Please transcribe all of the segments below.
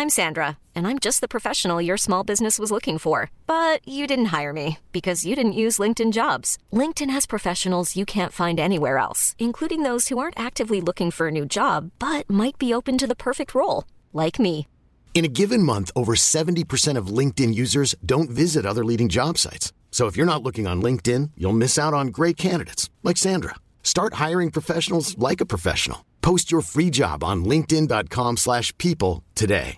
I'm Sandra, and I'm just the professional your small business was looking for. But you didn't hire me because you didn't use LinkedIn Jobs. LinkedIn has professionals you can't find anywhere else, including those who aren't actively looking for a new job, but might be open to the perfect role, like me. In a given month, over 70% of LinkedIn users don't visit other leading job sites. So if you're not looking on LinkedIn, you'll miss out on great candidates like Sandra. Start hiring professionals like a professional. Post your free job on linkedin.com/people today.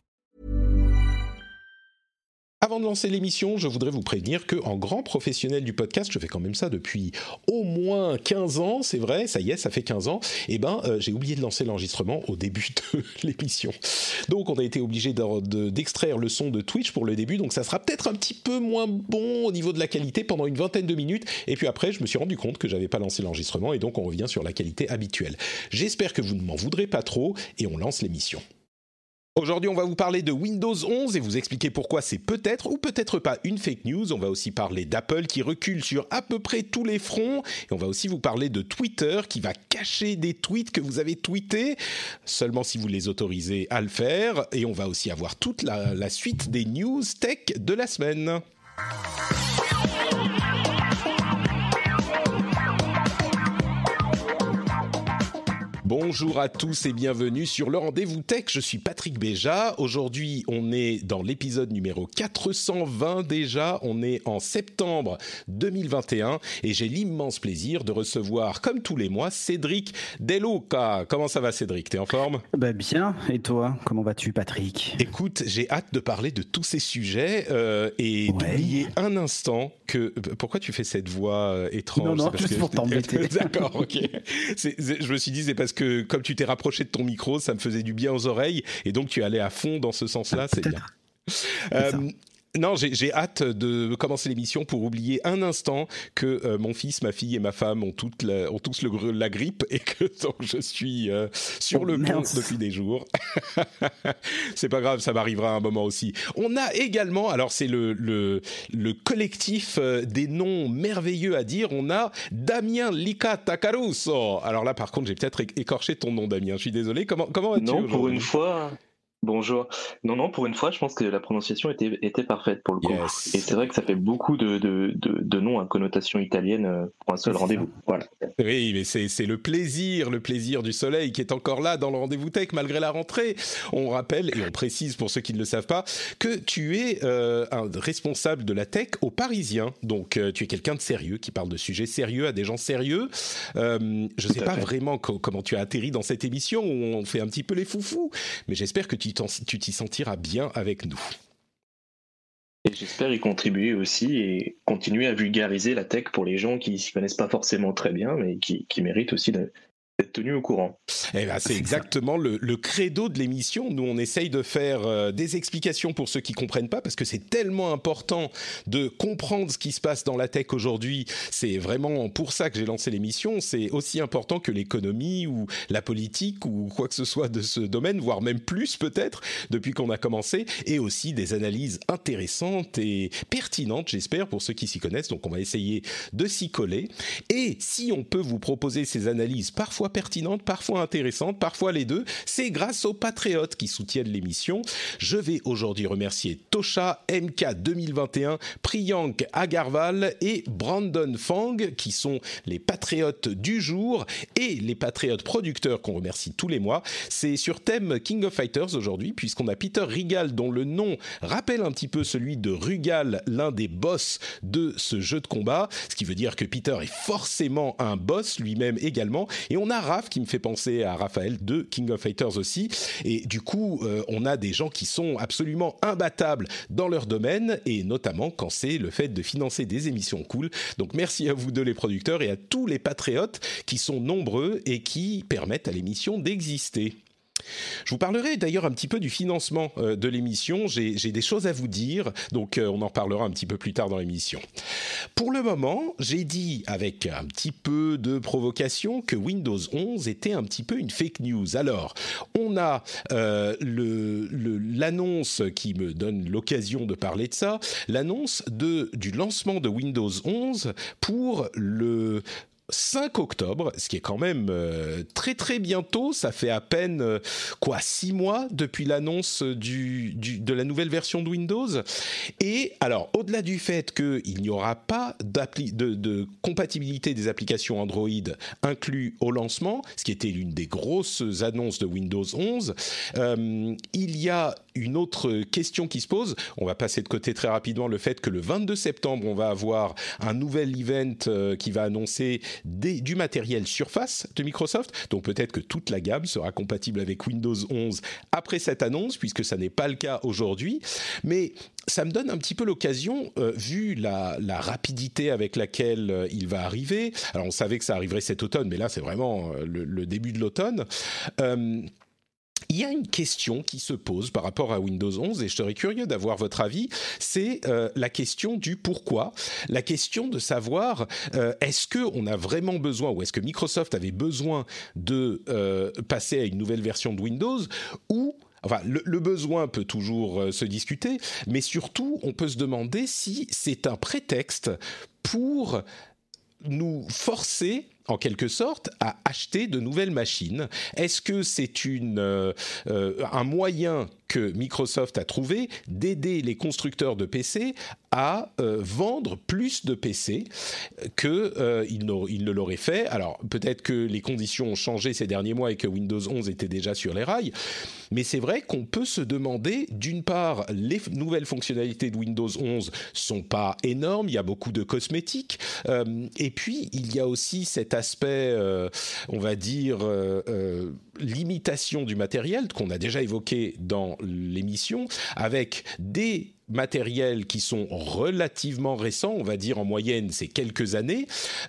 Avant de lancer l'émission, je voudrais vous prévenir qu'en grand professionnel du podcast, je fais quand même ça depuis au moins 15 ans, c'est vrai, ça y est, ça fait 15 ans, j'ai oublié de lancer l'enregistrement au début de l'émission. Donc on a été obligé d'extraire le son de Twitch pour le début, donc ça sera peut-être un petit peu moins bon au niveau de la qualité pendant une vingtaine de minutes, et puis après je me suis rendu compte que j'avais pas lancé l'enregistrement, et donc on revient sur la qualité habituelle. J'espère que vous ne m'en voudrez pas trop, et on lance l'émission. Aujourd'hui, on va vous parler de Windows 11 et vous expliquer pourquoi c'est peut-être ou peut-être pas une fake news. On va aussi parler d'Apple qui recule sur à peu près tous les fronts. Et on va aussi vous parler de Twitter qui va cacher des tweets que vous avez tweetés, seulement si vous les autorisez à le faire. Et on va aussi avoir toute la suite des news tech de la semaine. Bonjour à tous et bienvenue sur le Rendez-vous Tech, je suis Patrick Béja. Aujourd'hui, on est dans l'épisode numéro 420 déjà, on est en septembre 2021 et j'ai l'immense plaisir de recevoir, comme tous les mois, Cédric Deluca. Comment ça va Cédric, t'es en forme ? Bien, et toi, comment vas-tu Patrick ? Écoute, j'ai hâte de parler de tous ces sujets et d'oublier un instant que... Pourquoi tu fais cette voix étrange ? Non, juste pour t'embêter. D'accord, ok. Je me suis dit, c'est parce que comme tu t'es rapproché de ton micro, ça me faisait du bien aux oreilles, et donc tu allais à fond dans ce sens-là, c'est bien. Non, j'ai hâte de commencer l'émission pour oublier un instant que mon fils, ma fille et ma femme ont tous la grippe et que donc je suis sur le pont depuis des jours. C'est pas grave, ça m'arrivera à un moment aussi. On a également, alors c'est le collectif des noms merveilleux à dire, on a Damien Lica Tacaruso. Alors là, par contre, j'ai peut-être écorché ton nom, Damien, je suis désolé. Comment vas-tu aujourd'hui ? Non, pour une fois... Bonjour. Non, pour une fois, je pense que la prononciation était parfaite pour le coup. Yes. Et c'est vrai que ça fait beaucoup de noms à connotation italienne pour un seul rendez-vous. Voilà. Oui, mais c'est le plaisir du soleil qui est encore là dans le Rendez-vous Tech malgré la rentrée. On rappelle et on précise pour ceux qui ne le savent pas que tu es un responsable de la tech au Parisien. Donc tu es quelqu'un de sérieux qui parle de sujets sérieux à des gens sérieux. Je ne sais pas vraiment comment tu as atterri dans cette émission où on fait un petit peu les foufous, mais j'espère que tu t'y sentiras bien avec nous. Et j'espère y contribuer aussi et continuer à vulgariser la tech pour les gens qui ne s'y connaissent pas forcément très bien, mais qui méritent aussi d'être tenus au courant. Eh ben, c'est exactement le credo de l'émission. Nous, on essaye de faire des explications pour ceux qui ne comprennent pas, parce que c'est tellement important de comprendre ce qui se passe dans la tech aujourd'hui. C'est vraiment pour ça que j'ai lancé l'émission. C'est aussi important que l'économie ou la politique ou quoi que ce soit de ce domaine, voire même plus peut-être, depuis qu'on a commencé, et aussi des analyses intéressantes et pertinentes, j'espère, pour ceux qui s'y connaissent. Donc, on va essayer de s'y coller. Et si on peut vous proposer ces analyses parfois pertinentes, parfois intéressantes, parfois les deux, c'est grâce aux patriotes qui soutiennent l'émission. Je vais aujourd'hui remercier Tosha, MK 2021, Priyank Agarwal et Brandon Fang, qui sont les patriotes du jour et les patriotes producteurs qu'on remercie tous les mois. C'est sur thème King of Fighters aujourd'hui, puisqu'on a Peter Rigal, dont le nom rappelle un petit peu celui de Rugal, l'un des boss de ce jeu de combat, ce qui veut dire que Peter est forcément un boss lui-même également, et on a Raph qui me fait penser à Raphaël de King of Fighters aussi, et du coup on a des gens qui sont absolument imbattables dans leur domaine, et notamment quand c'est le fait de financer des émissions cool. Donc merci à vous deux les producteurs et à tous les patriotes qui sont nombreux et qui permettent à l'émission d'exister. Je vous parlerai d'ailleurs un petit peu du financement de l'émission. J'ai des choses à vous dire, donc on en parlera un petit peu plus tard dans l'émission. Pour le moment, j'ai dit avec un petit peu de provocation que Windows 11 était un petit peu une fake news. Alors, on a l'annonce qui me donne l'occasion de parler de ça, l'annonce du lancement de Windows 11 pour le 5 octobre, ce qui est quand même très très bientôt. Ça fait à peine 6 mois depuis l'annonce de la nouvelle version de Windows. Et alors, au-delà du fait qu'il n'y aura pas de compatibilité des applications Android inclus au lancement, ce qui était l'une des grosses annonces de Windows 11, il y a une autre question qui se pose. On va passer de côté très rapidement le fait que le 22 septembre, on va avoir un nouvel event qui va annoncer du matériel Surface de Microsoft. Donc peut-être que toute la gamme sera compatible avec Windows 11 après cette annonce, puisque ça n'est pas le cas aujourd'hui. Mais ça me donne un petit peu l'occasion, vu la rapidité avec laquelle il va arriver. Alors on savait que ça arriverait cet automne, mais là c'est vraiment le début de l'automne. Il y a une question qui se pose par rapport à Windows 11 et je serais curieux d'avoir votre avis, c'est la question du pourquoi, la question de savoir est-ce qu'on a vraiment besoin ou est-ce que Microsoft avait besoin de passer à une nouvelle version de Windows ou... Enfin, le besoin peut toujours se discuter, mais surtout, on peut se demander si c'est un prétexte pour nous forcer, en quelque sorte, à acheter de nouvelles machines. Est-ce que c'est un moyen que Microsoft a trouvé d'aider les constructeurs de PC à vendre plus de PC qu'ils ne l'auraient fait? Alors, peut-être que les conditions ont changé ces derniers mois et que Windows 11 était déjà sur les rails, mais c'est vrai qu'on peut se demander, d'une part, les nouvelles fonctionnalités de Windows 11 sont pas énormes, il y a beaucoup de cosmétiques, et puis il y a aussi cet aspect, on va dire, limitation du matériel qu'on a déjà évoqué dans l'émission, avec des matériels qui sont relativement récents, on va dire en moyenne c'est quelques années,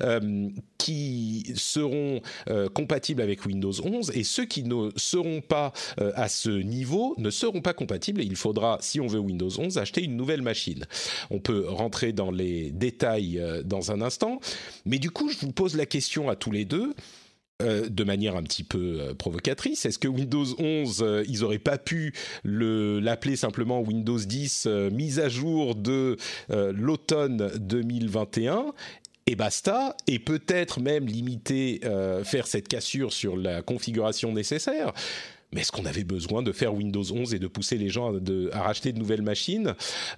qui seront compatibles avec Windows 11 et ceux qui ne seront pas à ce niveau ne seront pas compatibles et il faudra, si on veut Windows 11, acheter une nouvelle machine. On peut rentrer dans les détails dans un instant, mais du coup je vous pose la question à tous les deux, de manière un petit peu provocatrice, est-ce que Windows 11, ils n'auraient pas pu l'appeler simplement Windows 10 mise à jour de l'automne 2021 et basta, et peut-être même limiter, faire cette cassure sur la configuration nécessaire? Mais est-ce qu'on avait besoin de faire Windows 11 et de pousser les gens à racheter de nouvelles machines?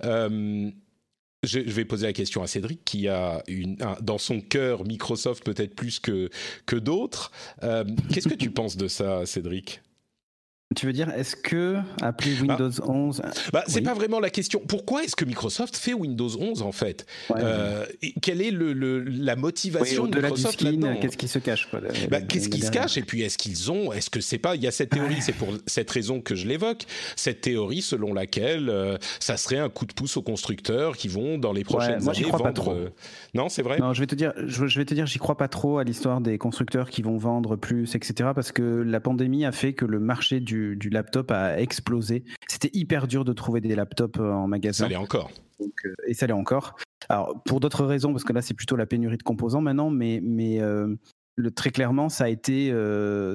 Je vais poser la question à Cédric, qui a dans son cœur Microsoft peut-être plus que d'autres. Qu'est-ce que tu penses de ça, Cédric ? Tu veux dire, est-ce que appeler Windows 11... c'est pas vraiment la question. Pourquoi est-ce que Microsoft fait Windows 11 en fait ? Quelle est la motivation de Microsoft là-dedans ? Qu'est-ce qui se cache quoi, qu'est-ce qui se cache ? Et puis est-ce que c'est pas... Il y a cette théorie, c'est pour cette raison que je l'évoque, cette théorie selon laquelle ça serait un coup de pouce aux constructeurs qui vont dans les prochaines moi, années j'y crois vendre... pas trop. Non, c'est vrai ? Non, je vais te dire, j'y crois pas trop à l'histoire des constructeurs qui vont vendre plus, etc. Parce que la pandémie a fait que le marché du laptop a explosé. C'était hyper dur de trouver des laptops en magasin. Ça l'est encore. Et ça l'est encore. Alors, pour d'autres raisons, parce que là, c'est plutôt la pénurie de composants maintenant, mais très clairement, ça a été le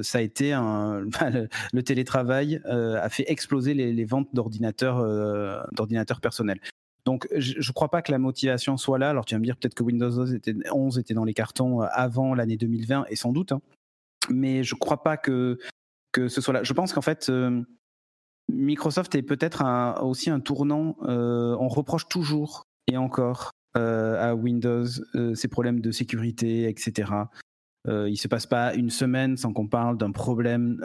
télétravail a fait exploser les ventes d'ordinateurs personnels. Donc, je ne crois pas que la motivation soit là. Alors, tu vas me dire peut-être que Windows 11 était dans les cartons avant l'année 2020, et sans doute, hein. Mais je ne crois pas que ce soit là. Je pense qu'en fait, Microsoft est peut-être aussi un tournant. On reproche toujours et encore à Windows ces problèmes de sécurité, etc. Il se passe pas une semaine sans qu'on parle d'un problème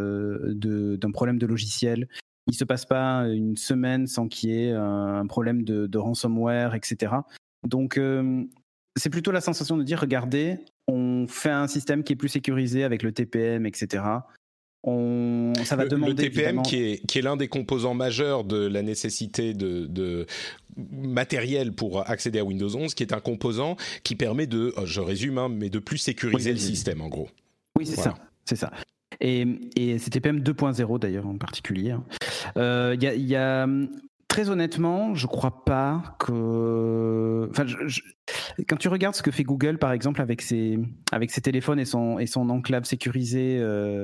de logiciel. Il se passe pas une semaine sans qu'il y ait un problème de ransomware, etc. Donc c'est plutôt la sensation de dire, regardez, on fait un système qui est plus sécurisé avec le TPM, etc. Ça va demander le TPM évidemment... qui est l'un des composants majeurs de la nécessité de matériel pour accéder à Windows 11, qui est un composant qui permet je résume, mais de plus sécuriser le système en gros. Oui, c'est ça. Et c'est TPM 2.0 d'ailleurs en particulier. Il y a très honnêtement, je crois pas que... Enfin, quand tu regardes ce que fait Google par exemple avec ses téléphones et son enclave sécurisée,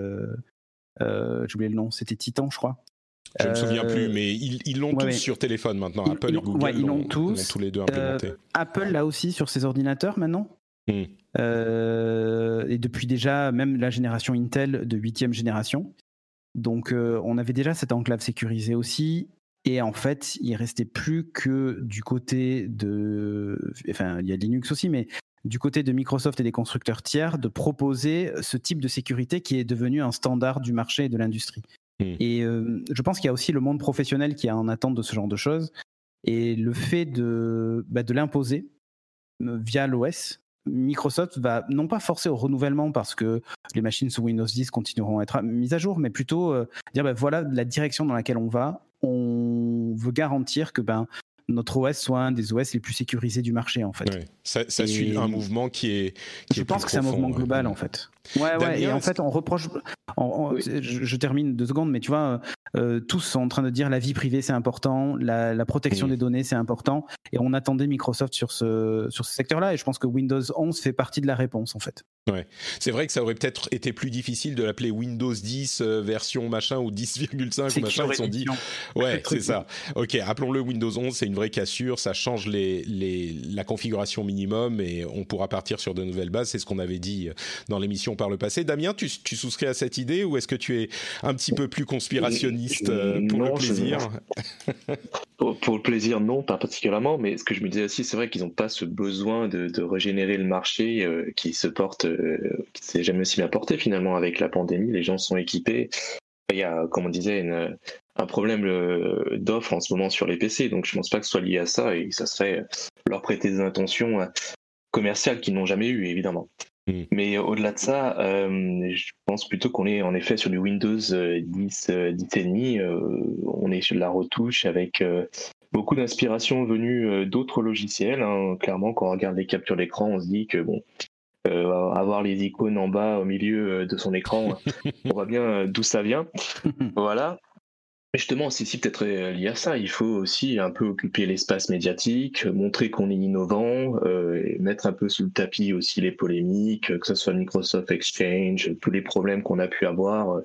j'ai oublié le nom, c'était Titan, je crois. Je ne me souviens plus, mais ils l'ont tous sur téléphone maintenant. Apple et Google ils l'ont tous les deux implémentés. Apple l'a aussi sur ses ordinateurs maintenant. et depuis déjà même la génération Intel de 8e génération. Donc on avait déjà cette enclave sécurisée aussi. Et en fait, il restait plus que du côté de... Enfin, il y a Linux aussi, mais du côté de Microsoft et des constructeurs tiers, de proposer ce type de sécurité qui est devenu un standard du marché et de l'industrie. Et je pense qu'il y a aussi le monde professionnel qui est en attente de ce genre de choses. Et le fait de l'imposer via l'OS, Microsoft va non pas forcer au renouvellement parce que les machines sous Windows 10 continueront à être mises à jour, mais plutôt dire voilà la direction dans laquelle on va. On veut garantir que notre OS soit un des OS les plus sécurisés du marché, en fait. Ouais. Ça suit un mouvement qui est je pense que c'est un mouvement global, en fait. Ouais, et en fait, on reproche... Oui. Je termine 2 secondes, mais tu vois, tous sont en train de dire la vie privée, c'est important, la protection des données, c'est important, et on attendait Microsoft sur ce secteur-là, et je pense que Windows 11 fait partie de la réponse, en fait. Ouais. C'est vrai que ça aurait peut-être été plus difficile de l'appeler Windows 10 version machin ou 10,5 ou machin. Ils se sont dit, ouais, c'est ça. Ok, appelons-le Windows 11, c'est une vraie cassure, ça change la configuration minimum et on pourra partir sur de nouvelles bases. C'est ce qu'on avait dit dans l'émission par le passé. Damien, tu souscris à cette idée ou est-ce que tu es un petit peu plus conspirationniste pour le plaisir? Pour le plaisir, non, pas particulièrement, mais ce que je me disais aussi, c'est vrai qu'ils n'ont pas ce besoin de régénérer le marché qui se porte, qui s'est jamais aussi bien porté finalement avec la pandémie. Les gens sont équipés. Il y a, comme on disait, un problème d'offre en ce moment sur les PC, donc je ne pense pas que ce soit lié à ça et ça serait leur prêter des intentions commerciales qu'ils n'ont jamais eues, évidemment. Mais au-delà de ça, je pense plutôt qu'on est en effet sur du Windows 10.5. On est sur de la retouche avec beaucoup d'inspiration venue d'autres logiciels. Clairement, quand on regarde les captures d'écran, on se dit que avoir les icônes en bas au milieu de son écran, on voit bien d'où ça vient. Voilà. Mais justement, c'est aussi peut-être lié à ça. Il faut aussi un peu occuper l'espace médiatique, montrer qu'on est innovant, et mettre un peu sous le tapis aussi les polémiques, que ce soit Microsoft Exchange, tous les problèmes qu'on a pu avoir,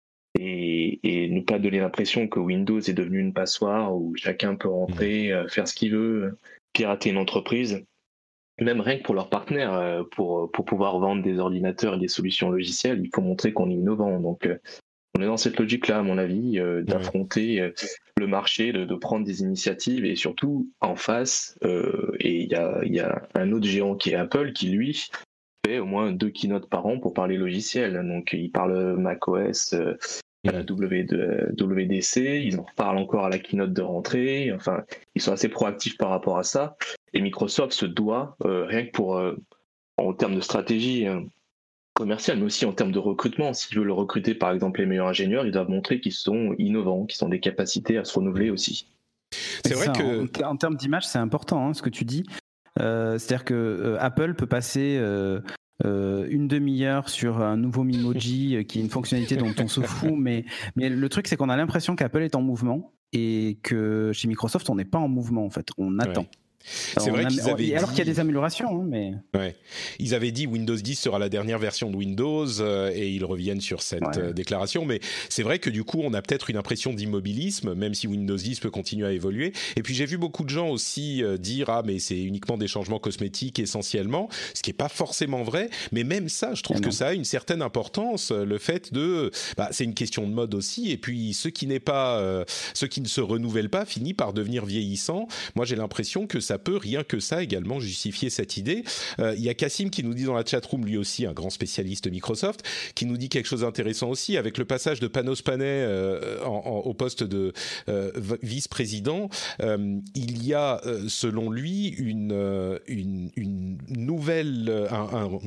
et ne pas donner l'impression que Windows est devenu une passoire où chacun peut rentrer, faire ce qu'il veut, pirater une entreprise. Même rien que pour leurs partenaires, pour pouvoir vendre des ordinateurs et des solutions logicielles, il faut montrer qu'on est innovant. Donc, on est dans cette logique-là, à mon avis, d'affronter le marché, de prendre des initiatives et surtout en face. Et il y a un autre géant qui est Apple qui, lui, fait au moins 2 keynotes par an pour parler logiciel. Donc, il parle macOS à la WWDC, ils en reparlent encore à la keynote de rentrée. Enfin, ils sont assez proactifs par rapport à ça. Et Microsoft se doit, rien que pour en termes de stratégie commerciale, mais aussi en termes de recrutement. S'ils veulent recruter, par exemple, les meilleurs ingénieurs, ils doivent montrer qu'ils sont innovants, qu'ils ont des capacités à se renouveler aussi. C'est vrai que en termes d'image, c'est important ce que tu dis. C'est-à-dire que Apple peut passer une demi-heure sur un nouveau Memoji qui est une fonctionnalité dont on se fout, mais le truc, c'est qu'on a l'impression qu'Apple est en mouvement et que chez Microsoft, on n'est pas en mouvement, en fait. On attend. Ouais. C'est vrai qu'ils avaient dit... Alors qu'il y a des améliorations, mais... Ouais. Ils avaient dit Windows 10 sera la dernière version de Windows et ils reviennent sur cette déclaration. Mais c'est vrai que du coup, on a peut-être une impression d'immobilisme, même si Windows 10 peut continuer à évoluer. Et puis j'ai vu beaucoup de gens aussi dire mais c'est uniquement des changements cosmétiques essentiellement, ce qui est pas forcément vrai. Mais même ça, je trouve que ça a une certaine importance. Le fait de, c'est une question de mode aussi. Et puis ce qui ne se renouvelle pas finit par devenir vieillissant. Moi, j'ai l'impression que ça peut rien que ça également justifier cette idée. Il y a Cassim qui nous dit dans la chatroom, lui aussi un grand spécialiste Microsoft, qui nous dit quelque chose d'intéressant aussi avec le passage de Panos Panay au poste de vice-président. Il y a selon lui une nouvelle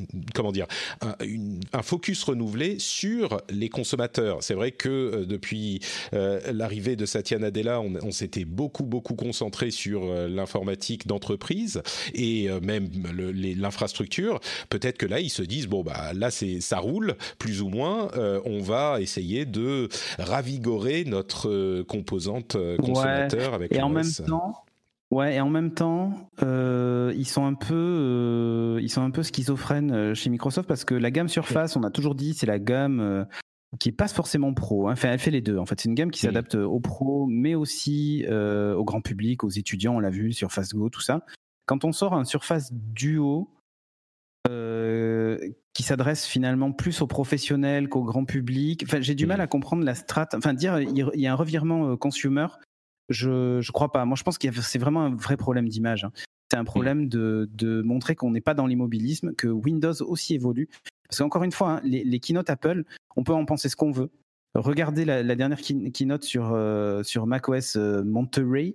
un focus renouvelé sur les consommateurs. C'est vrai que depuis l'arrivée de Satya Nadella, on s'était beaucoup concentré sur l'informatique d'entreprise et même l'infrastructure. Peut-être que là ils se disent là ça roule plus ou moins, on va essayer de ravigorer notre composante consommateur avec et en même temps. Ouais, et en même temps, ils sont un peu schizophrènes chez Microsoft parce que la gamme Surface, on a toujours dit, c'est la gamme qui passe forcément pro. Enfin, elle fait les deux. En fait, c'est une gamme qui s'adapte aux pros, mais aussi au grand public, aux étudiants. On l'a vu, Surface Go, tout ça. Quand on sort un Surface Duo, qui s'adresse finalement plus aux professionnels qu'au grand public. Enfin, j'ai du mal à comprendre la strate. Enfin, dire il y a un revirement consumer, je crois pas. Moi, je pense que c'est vraiment un vrai problème d'image. C'est un problème de montrer qu'on n'est pas dans l'immobilisme, que Windows aussi évolue. Parce qu'encore une fois, les keynotes Apple, on peut en penser ce qu'on veut. Regardez la dernière keynote sur macOS Monterey,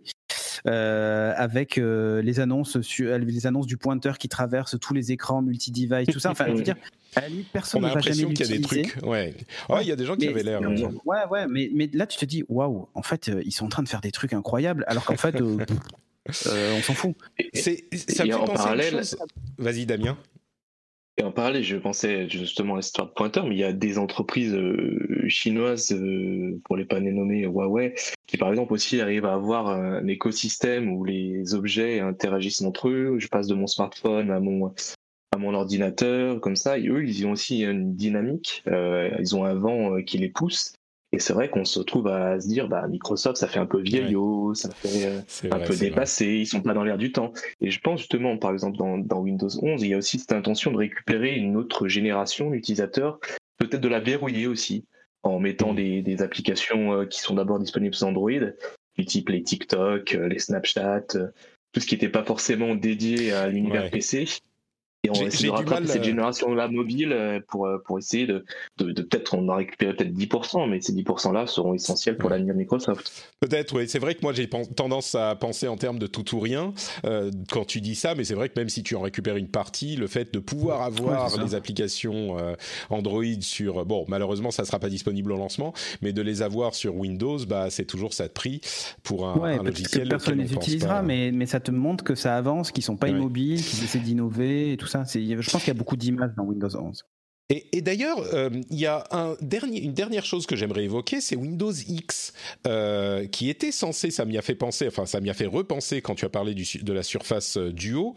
avec les annonces du pointeur qui traverse tous les écrans multi-device, tout ça. Enfin, je veux dire, à la limite, personne ne va jamais l'utiliser. On a l'impression qu'il y a des trucs. Ouais. Oh, il y a des gens qui avaient l'air. Ouais, mais là, tu te dis, waouh, en fait, ils sont en train de faire des trucs incroyables, alors qu'en fait, on s'en fout. Ça me fait penser à une chose. Vas-y, Damien. Et en parallèle, je pensais justement à l'histoire de pointeur, mais il y a des entreprises chinoises, pour les pas les nommer Huawei, qui par exemple aussi arrivent à avoir un écosystème où les objets interagissent entre eux. Je passe de mon smartphone à mon ordinateur, comme ça. Et eux, ils ont aussi une dynamique. Ils ont un vent qui les pousse. Et c'est vrai qu'on se retrouve à se dire, Microsoft, ça fait un peu vieillot, ça fait un peu dépassé, ils sont pas dans l'air du temps. Et je pense justement, par exemple, dans Windows 11, il y a aussi cette intention de récupérer une autre génération d'utilisateurs, peut-être de la verrouiller aussi, en mettant des applications qui sont d'abord disponibles sur Android, du type les TikTok, les Snapchat, tout ce qui n'était pas forcément dédié à l'univers PC. Et on essaie de rattraper cette génération-là mobile pour essayer de peut-être, on a récupéré peut-être 10%, mais ces 10%-là seront essentiels pour l'avenir de Microsoft. Peut-être, oui. C'est vrai que moi, j'ai tendance à penser en termes de tout ou rien quand tu dis ça, mais c'est vrai que même si tu en récupères une partie, le fait de pouvoir avoir les applications Android sur... Bon, malheureusement, ça ne sera pas disponible au lancement, mais de les avoir sur Windows, c'est toujours ça de prix pour un logiciel. Personne ne les utilisera, mais ça te montre que ça avance, qu'ils ne sont pas immobiles, qu'ils essaient d'innover et tout ça. Je pense qu'il y a beaucoup d'images dans Windows 11. Et d'ailleurs, il y a une dernière chose que j'aimerais évoquer, c'est Windows X, qui était censé, ça m'y a fait repenser quand tu as parlé de la Surface Duo.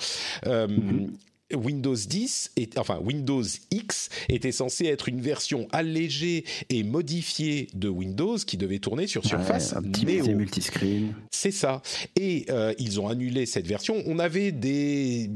Windows X était censé être une version allégée et modifiée de Windows qui devait tourner sur Surface Neo. Multiscreen. C'est ça. Et ils ont annulé cette version. On avait des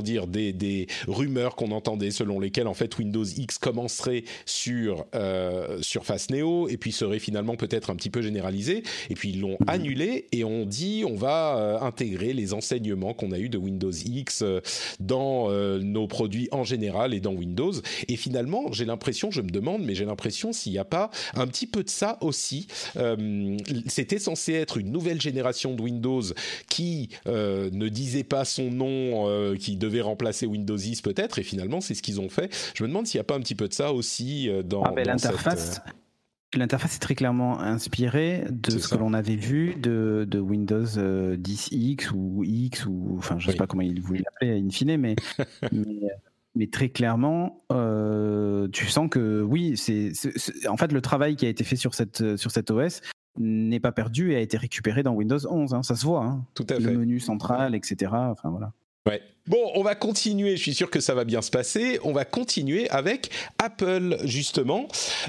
rumeurs qu'on entendait selon lesquelles en fait Windows X commencerait sur Surface Neo et puis serait finalement peut-être un petit peu généralisé. Et puis ils l'ont annulé et on dit on va intégrer les enseignements qu'on a eu de Windows X dans nos produits en général et dans Windows. Et finalement, j'ai l'impression s'il n'y a pas un petit peu de ça aussi. C'était censé être une nouvelle génération de Windows qui ne disait pas son nom, qui devait remplacer Windows 10 peut-être, et finalement, c'est ce qu'ils ont fait. Je me demande s'il n'y a pas un petit peu de ça aussi dans l'interface. L'interface est très clairement inspirée de ce que l'on avait vu de Windows 10X ou X, ou enfin je ne sais pas comment ils voulaient l'appeler in fine, mais très clairement, tu sens que oui, c'est en fait le travail qui a été fait sur cette OS n'est pas perdu et a été récupéré dans Windows 11. Ça se voit. Tout à fait. Le menu central, etc. Enfin voilà. Ouais. Bon, on va continuer, je suis sûr que ça va bien se passer. On va continuer avec Apple, justement.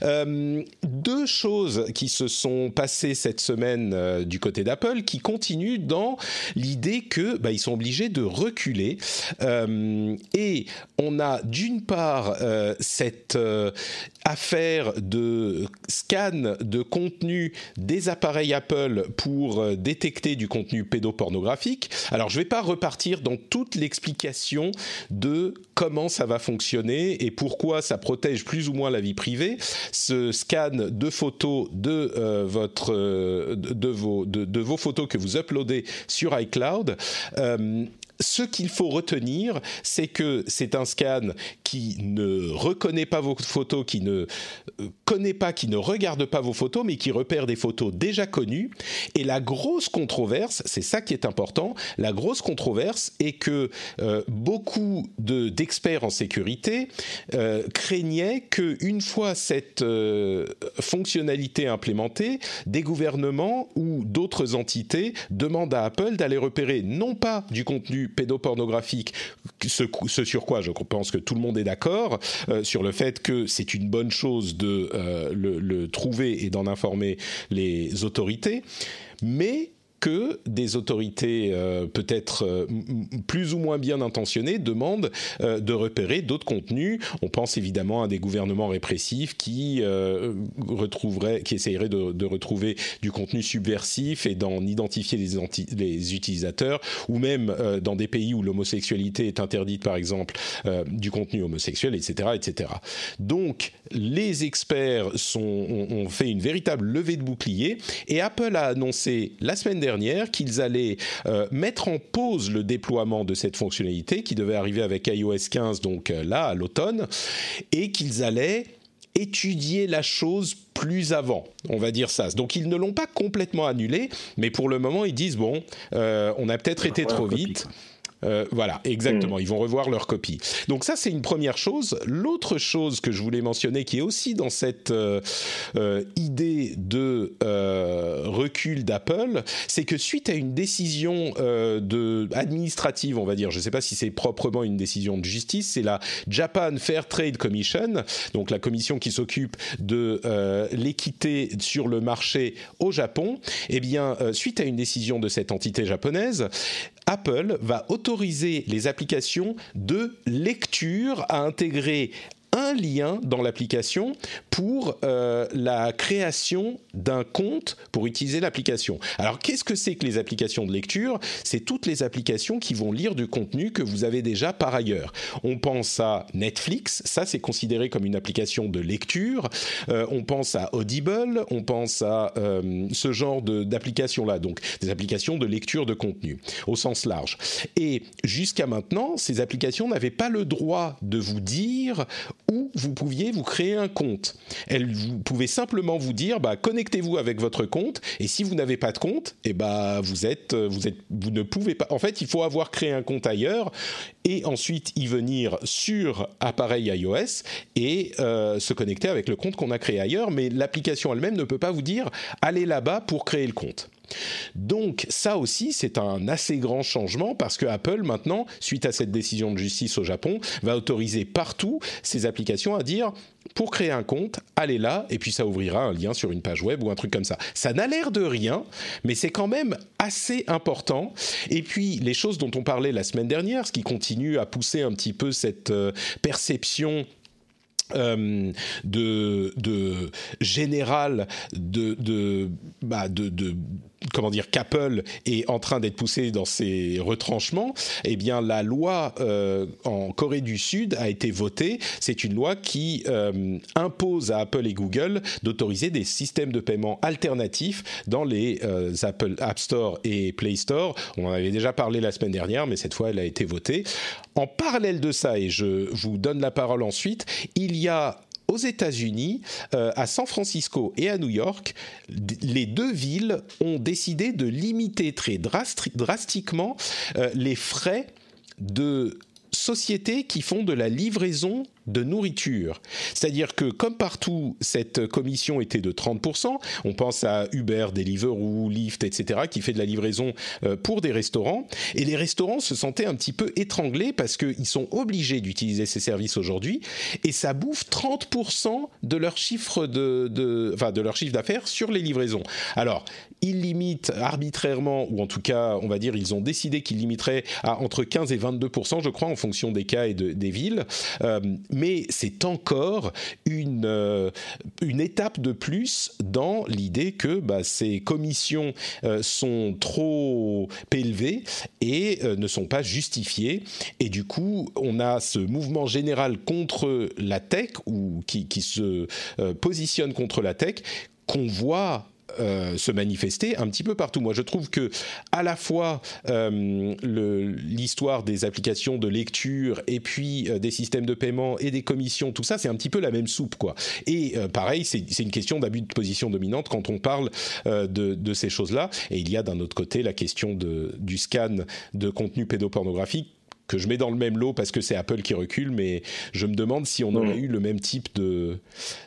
Deux choses qui se sont passées cette semaine du côté d'Apple, qui continuent dans l'idée que ils sont obligés de reculer. Et on a d'une part cette affaire de scan de contenu des appareils Apple pour détecter du contenu pédopornographique. Alors, je ne vais pas repartir dans toute l'explication de comment ça va fonctionner et pourquoi ça protège plus ou moins la vie privée. Ce scan de photos de vos photos que vous uploadez sur iCloud. Ce qu'il faut retenir, c'est que c'est un scan qui ne reconnaît pas vos photos, qui ne connaît pas, qui ne regarde pas vos photos, mais qui repère des photos déjà connues. Et la grosse controverse, c'est ça qui est important, la grosse controverse est que beaucoup d'experts en sécurité craignaient qu'une fois cette fonctionnalité implémentée, des gouvernements ou d'autres entités demandent à Apple d'aller repérer non pas du contenu pédopornographique, ce sur quoi je pense que tout le monde est d'accord, sur le fait que c'est une bonne chose de le trouver et d'en informer les autorités, mais que des autorités peut-être plus ou moins bien intentionnées demandent de repérer d'autres contenus. On pense évidemment à des gouvernements répressifs qui essaieraient de retrouver du contenu subversif et d'en identifier les utilisateurs, ou même dans des pays où l'homosexualité est interdite, par exemple, du contenu homosexuel, etc., etc. Donc, les experts ont fait une véritable levée de bouclier, et Apple a annoncé la semaine dernière qu'ils allaient mettre en pause le déploiement de cette fonctionnalité qui devait arriver avec iOS 15, donc là, à l'automne, et qu'ils allaient étudier la chose plus avant, on va dire ça. Donc ils ne l'ont pas complètement annulé, mais pour le moment ils disent bon, on a peut-être été trop vite. Voilà, exactement. Ils vont revoir leur copie. Donc ça, c'est une première chose. L'autre chose que je voulais mentionner, qui est aussi dans cette idée de recul d'Apple, c'est que suite à une décision administrative, on va dire, je ne sais pas si c'est proprement une décision de justice, c'est la Japan Fair Trade Commission, donc la commission qui s'occupe de l'équité sur le marché au Japon. Eh bien, suite à une décision de cette entité japonaise, Apple va autoriser les applications de lecture à intégrer un lien dans l'application pour la création d'un compte pour utiliser l'application. Alors, qu'est-ce que c'est que les applications de lecture ? C'est toutes les applications qui vont lire du contenu que vous avez déjà par ailleurs. On pense à Netflix, ça c'est considéré comme une application de lecture. On pense à Audible, on pense à ce genre d'applications-là, donc des applications de lecture de contenu au sens large. Et jusqu'à maintenant, ces applications n'avaient pas le droit de vous dire où vous pouviez vous créer un compte. Vous pouvez simplement vous dire, connectez-vous avec votre compte, et si vous n'avez pas de compte, vous ne pouvez pas. En fait, il faut avoir créé un compte ailleurs, et ensuite y venir sur appareil iOS et se connecter avec le compte qu'on a créé ailleurs, mais l'application elle-même ne peut pas vous dire, allez là-bas pour créer le compte. Donc ça aussi, c'est un assez grand changement parce que Apple maintenant, suite à cette décision de justice au Japon, va autoriser partout ces applications à dire pour créer un compte, allez là, et puis ça ouvrira un lien sur une page web ou un truc comme ça. Ça n'a l'air de rien, mais c'est quand même assez important. Et puis les choses dont on parlait la semaine dernière, ce qui continue à pousser un petit peu cette perception général comment dire, qu'Apple est en train d'être poussé dans ses retranchements, eh bien la loi en Corée du Sud a été votée. C'est une loi qui impose à Apple et Google d'autoriser des systèmes de paiement alternatifs dans les Apple App Store et Play Store. On en avait déjà parlé la semaine dernière, mais cette fois elle a été votée. En parallèle de ça, et je vous donne la parole ensuite, il y a aux États-Unis, à San Francisco et à New York, les deux villes ont décidé de limiter très drastiquement les frais de sociétés qui font de la livraison de nourriture. C'est-à-dire que, comme partout, cette commission était de 30%. On pense à Uber, Deliveroo, Lyft, etc., qui fait de la livraison pour des restaurants. Et les restaurants se sentaient un petit peu étranglés parce qu'ils sont obligés d'utiliser ces services aujourd'hui et ça bouffe 30% de leur chiffre de leur chiffre d'affaires sur les livraisons. Alors, ils limitent arbitrairement, ou en tout cas, on va dire, ils ont décidé qu'ils limiteraient à entre 15 et 22%, je crois, en fonction des cas et des villes. Mais c'est encore une étape de plus dans l'idée que ces commissions sont trop élevées et ne sont pas justifiées. Et du coup, on a ce mouvement général contre la tech, ou qui se positionne contre la tech, qu'on voit se manifester un petit peu partout. Moi, je trouve que à la fois l'histoire des applications de lecture et puis des systèmes de paiement et des commissions, tout ça, c'est un petit peu la même soupe, quoi. Et pareil, c'est une question d'abus de position dominante quand on parle de ces choses-là. Et il y a d'un autre côté la question du scan de contenu pédopornographique, que je mets dans le même lot parce que c'est Apple qui recule, mais je me demande si on aurait eu le même type de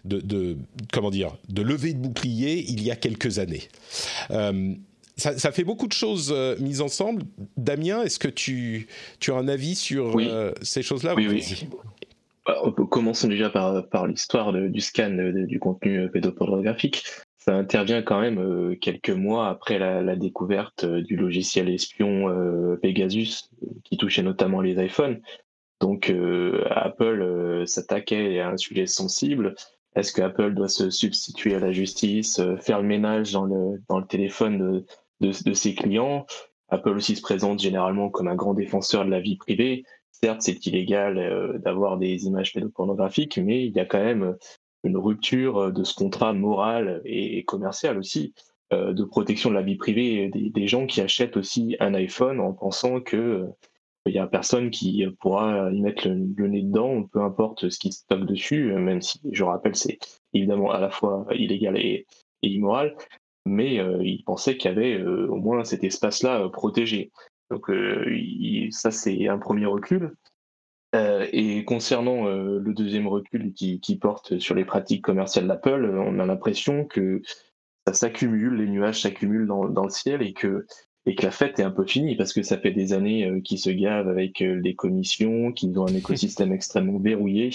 levée de bouclier il y a quelques années. Ça fait beaucoup de choses mises ensemble. Damien, est-ce que tu as un avis sur ces choses-là ? Oui. Commençons déjà par l'histoire du scan du contenu pédopornographique. ça intervient quand même quelques mois après la découverte du logiciel espion Pegasus, qui touchait notamment les iPhones. Donc Apple s'attaquait à un sujet sensible. Est-ce que Apple doit se substituer à la justice, faire le ménage dans le téléphone de ses clients? Apple aussi se présente généralement comme un grand défenseur de la vie privée. Certes, c'est illégal d'avoir des images pédopornographiques, mais il y a quand même une rupture de ce contrat moral et commercial aussi, de protection de la vie privée des gens qui achètent aussi un iPhone en pensant que il n'y a personne qui pourra y mettre le nez dedans, peu importe ce qui se stocke dessus, même si, je rappelle, c'est évidemment à la fois illégal et immoral, mais il pensait qu'il y avait au moins cet espace-là protégé. Donc ça, c'est un premier recul. Et concernant le deuxième recul qui porte sur les pratiques commerciales d'Apple, on a l'impression que ça s'accumule, les nuages s'accumulent dans le ciel et que la fête est un peu finie parce que ça fait des années qu'ils se gavent avec les commissions, qu'ils ont un écosystème extrêmement verrouillé.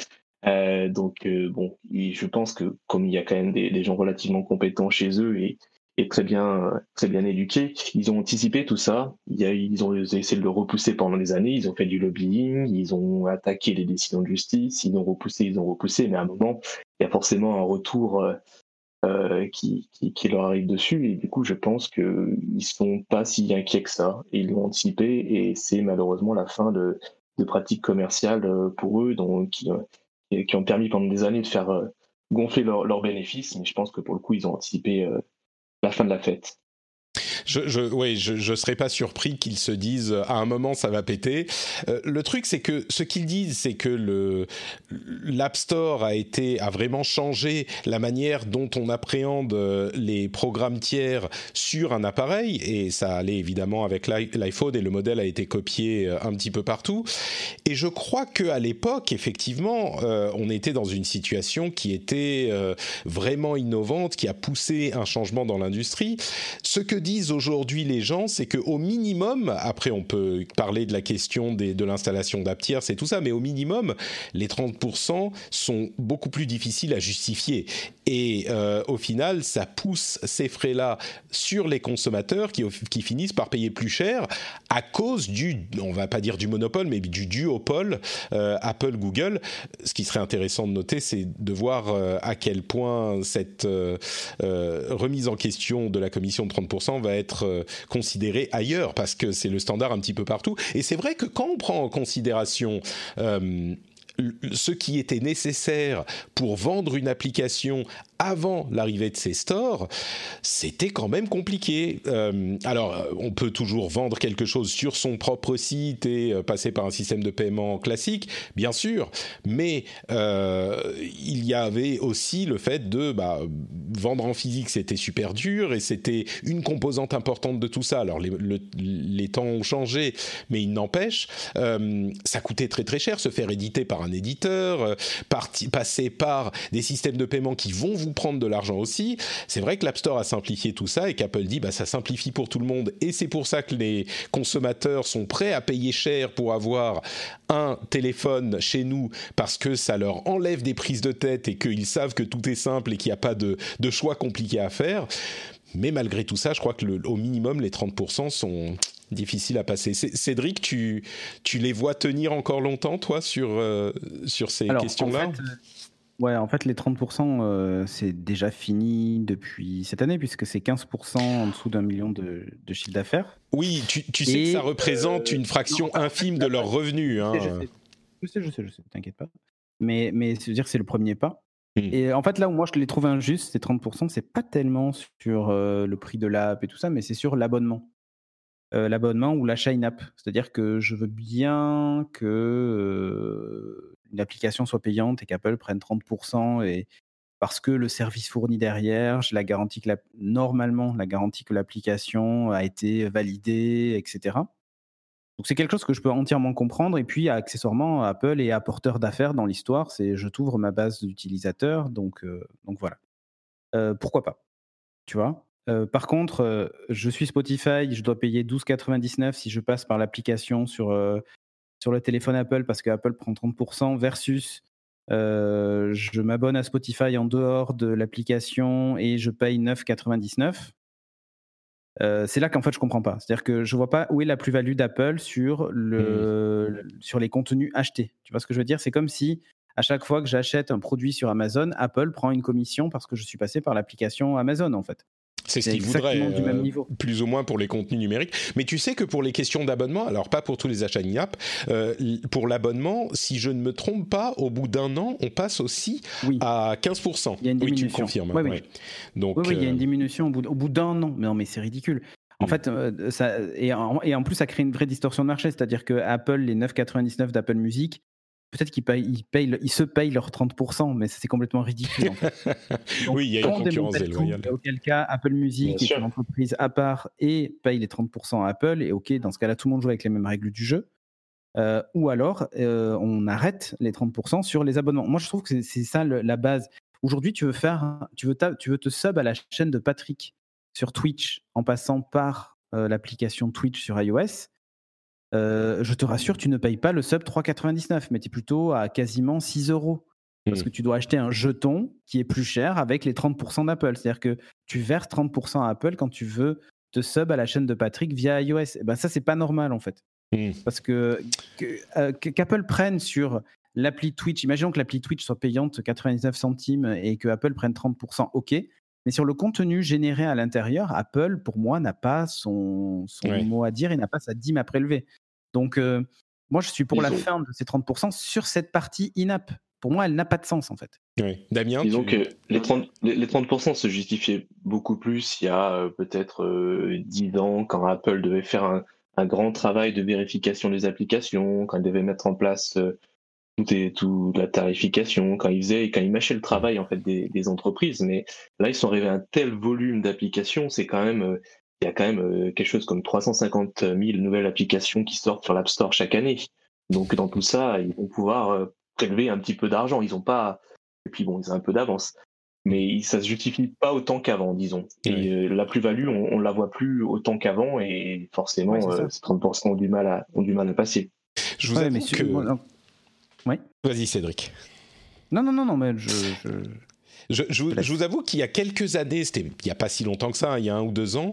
Donc bon, je pense que comme il y a quand même des gens relativement compétents chez eux et très bien éduqués, ils ont anticipé tout ça. Ils ont essayé de le repousser pendant des années. Ils ont fait du lobbying, ils ont attaqué les décisions de justice, ils ont repoussé, mais à un moment, il y a forcément un retour qui leur arrive dessus, et du coup je pense qu'ils sont pas si inquiets que ça, et ils l'ont anticipé, et c'est malheureusement la fin de pratiques commerciales pour eux, qui ont permis pendant des années de faire gonfler leurs bénéfices, mais je pense que pour le coup ils ont anticipé la fin de la fête. Je serais pas surpris qu'ils se disent à un moment ça va péter. Le truc c'est que ce qu'ils disent c'est que l'App Store a vraiment changé la manière dont on appréhende les programmes tiers sur un appareil, et ça allait évidemment avec l'iPhone, et le modèle a été copié un petit peu partout. Et je crois qu'à l'époque effectivement on était dans une situation qui était vraiment innovante, qui a poussé un changement dans l'industrie. Ce que disent aujourd'hui les gens, c'est qu'au minimum, après on peut parler de la question de l'installation d'app tierces et tout ça, mais au minimum, les 30% sont beaucoup plus difficiles à justifier. Et au final, ça pousse ces frais-là sur les consommateurs qui finissent par payer plus cher à cause on va pas dire du monopole, mais du duopole Apple-Google. Ce qui serait intéressant de noter, c'est de voir à quel point cette remise en question de la commission de 30% va être considérée ailleurs, parce que c'est le standard un petit peu partout. Et c'est vrai que quand on prend en considération ce qui était nécessaire pour vendre une application avant l'arrivée de ces stores, c'était quand même compliqué. Alors, on peut toujours vendre quelque chose sur son propre site et passer par un système de paiement classique, bien sûr, mais il y avait aussi le fait de vendre en physique, c'était super dur, et c'était une composante importante de tout ça. Alors, les temps ont changé, mais il n'empêche, ça coûtait très très cher, se faire éditer par un éditeur, passer par des systèmes de paiement qui vont vous prendre de l'argent aussi. C'est vrai que l'App Store a simplifié tout ça, et qu'Apple dit ça simplifie pour tout le monde, et c'est pour ça que les consommateurs sont prêts à payer cher pour avoir un téléphone chez nous, parce que ça leur enlève des prises de tête et qu'ils savent que tout est simple et qu'il n'y a pas de choix compliqués à faire. Mais malgré tout ça, je crois que au minimum, les 30% sont difficiles à passer. Cédric, tu les vois tenir encore longtemps, toi, sur ces questions-là ? En fait, les 30%, c'est déjà fini depuis cette année, puisque c'est 15% en dessous d'1 million de chiffre d'affaires. Oui, tu sais que ça représente une fraction infime de leurs revenus. Hein. Je sais, t'inquiète pas. Mais c'est-à-dire, c'est le premier pas. Et en fait, là où moi je les trouve injustes, ces 30%, c'est pas tellement sur le prix de l'app et tout ça, mais c'est sur l'abonnement. L'abonnement ou l'achat in-app. C'est-à-dire que je veux bien que une application soit payante et qu'Apple prenne 30%, et parce que le service fourni derrière, j'ai la garantie que normalement la garantie que l'application a été validée, etc. Donc c'est quelque chose que je peux entièrement comprendre. Et puis accessoirement, Apple est apporteur d'affaires dans l'histoire. C'est je t'ouvre ma base d'utilisateurs, donc voilà. Pourquoi pas, tu vois. Par contre, je suis Spotify, je dois payer 12,99 si je passe par l'application sur le téléphone Apple, parce que Apple prend 30%, versus je m'abonne à Spotify en dehors de l'application et je paye 9,99 €. C'est là qu'en fait je comprends pas. C'est-à-dire que je vois pas où est la plus-value d'Apple sur sur les contenus achetés. Tu vois ce que je veux dire ? C'est comme si à chaque fois que j'achète un produit sur Amazon, Apple prend une commission parce que je suis passé par l'application Amazon en fait. C'est ce qu'ils voudraient, du même niveau. plus ou moins pour les contenus numériques. Mais tu sais que pour les questions d'abonnement, alors pas pour tous les achats in-app, pour l'abonnement, si je ne me trompe pas, au bout d'un an, on passe aussi à 15%. Il y a une diminution. Oui, tu me confirmes. Oui. Ouais. Donc, il y a une diminution au bout d'un an. Mais non, mais c'est ridicule. En fait, et en plus, ça crée une vraie distorsion de marché. C'est-à-dire que Apple, les 9,99 d'Apple Music, peut-être ils se payent leurs 30%, mais c'est complètement ridicule. En fait. Donc, oui, il y a une concurrence déloyale. Auquel cas, Apple Music est une entreprise à part et paye les 30% à Apple. Et OK, dans ce cas-là, tout le monde joue avec les mêmes règles du jeu. Ou alors, on arrête les 30% sur les abonnements. Moi, je trouve que c'est ça la base. Aujourd'hui, tu veux te sub à la chaîne de Patrick sur Twitch en passant par l'application Twitch sur iOS. Je te rassure, tu ne payes pas le sub 3,99, mais tu es plutôt à quasiment 6 €. Parce que tu dois acheter un jeton qui est plus cher avec les 30% d'Apple. C'est-à-dire que tu verses 30% à Apple quand tu veux te sub à la chaîne de Patrick via iOS. Et ben ça, c'est pas normal en fait. Parce qu'Apple prenne sur l'appli Twitch, imaginons que l'appli Twitch soit payante 99 centimes et que Apple prenne 30%, ok. Mais sur le contenu généré à l'intérieur, Apple, pour moi, n'a pas son mot à dire et n'a pas sa dîme à prélever. Donc, moi, je suis pour la fin de ces 30% sur cette partie in-app. Pour moi, elle n'a pas de sens, en fait. Oui. Damien, disons que les 30% se justifiaient beaucoup plus il y a peut-être 10 ans, quand Apple devait faire un grand travail de vérification des applications, quand il devait mettre en place toute la tarification, quand il mâchait le travail en fait des entreprises. Mais là, ils sont arrivés à un tel volume d'applications, c'est quand même il y a quand même quelque chose comme 350 000 nouvelles applications qui sortent sur l'App Store chaque année. Donc dans tout ça, ils vont pouvoir prélever un petit peu d'argent. Ils ont pas, et puis bon, ils ont un peu d'avance, mais ça se justifie pas autant qu'avant, disons. Et la plus-value, on la voit plus autant qu'avant, et forcément, ces 30% ont du mal à passer. Je vous avoue que... Ouais. Vas-y, Cédric. Non, mais je vous avoue qu'il y a quelques années, c'était il n'y a pas si longtemps que ça, hein, il y a 1 ou 2 ans,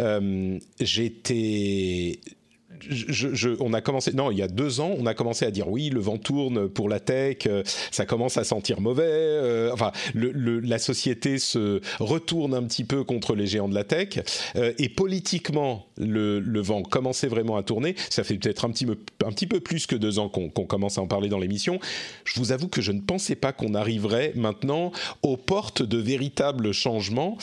on a commencé, non, il y a 2 ans, on a commencé à dire oui, le vent tourne pour la tech, ça commence à sentir mauvais, enfin, la société se retourne un petit peu contre les géants de la tech, et politiquement, le vent commençait vraiment à tourner. Ça fait peut-être un petit peu plus que 2 ans qu'on commence à en parler dans l'émission. Je vous avoue que je ne pensais pas qu'on arriverait maintenant aux portes de véritables changements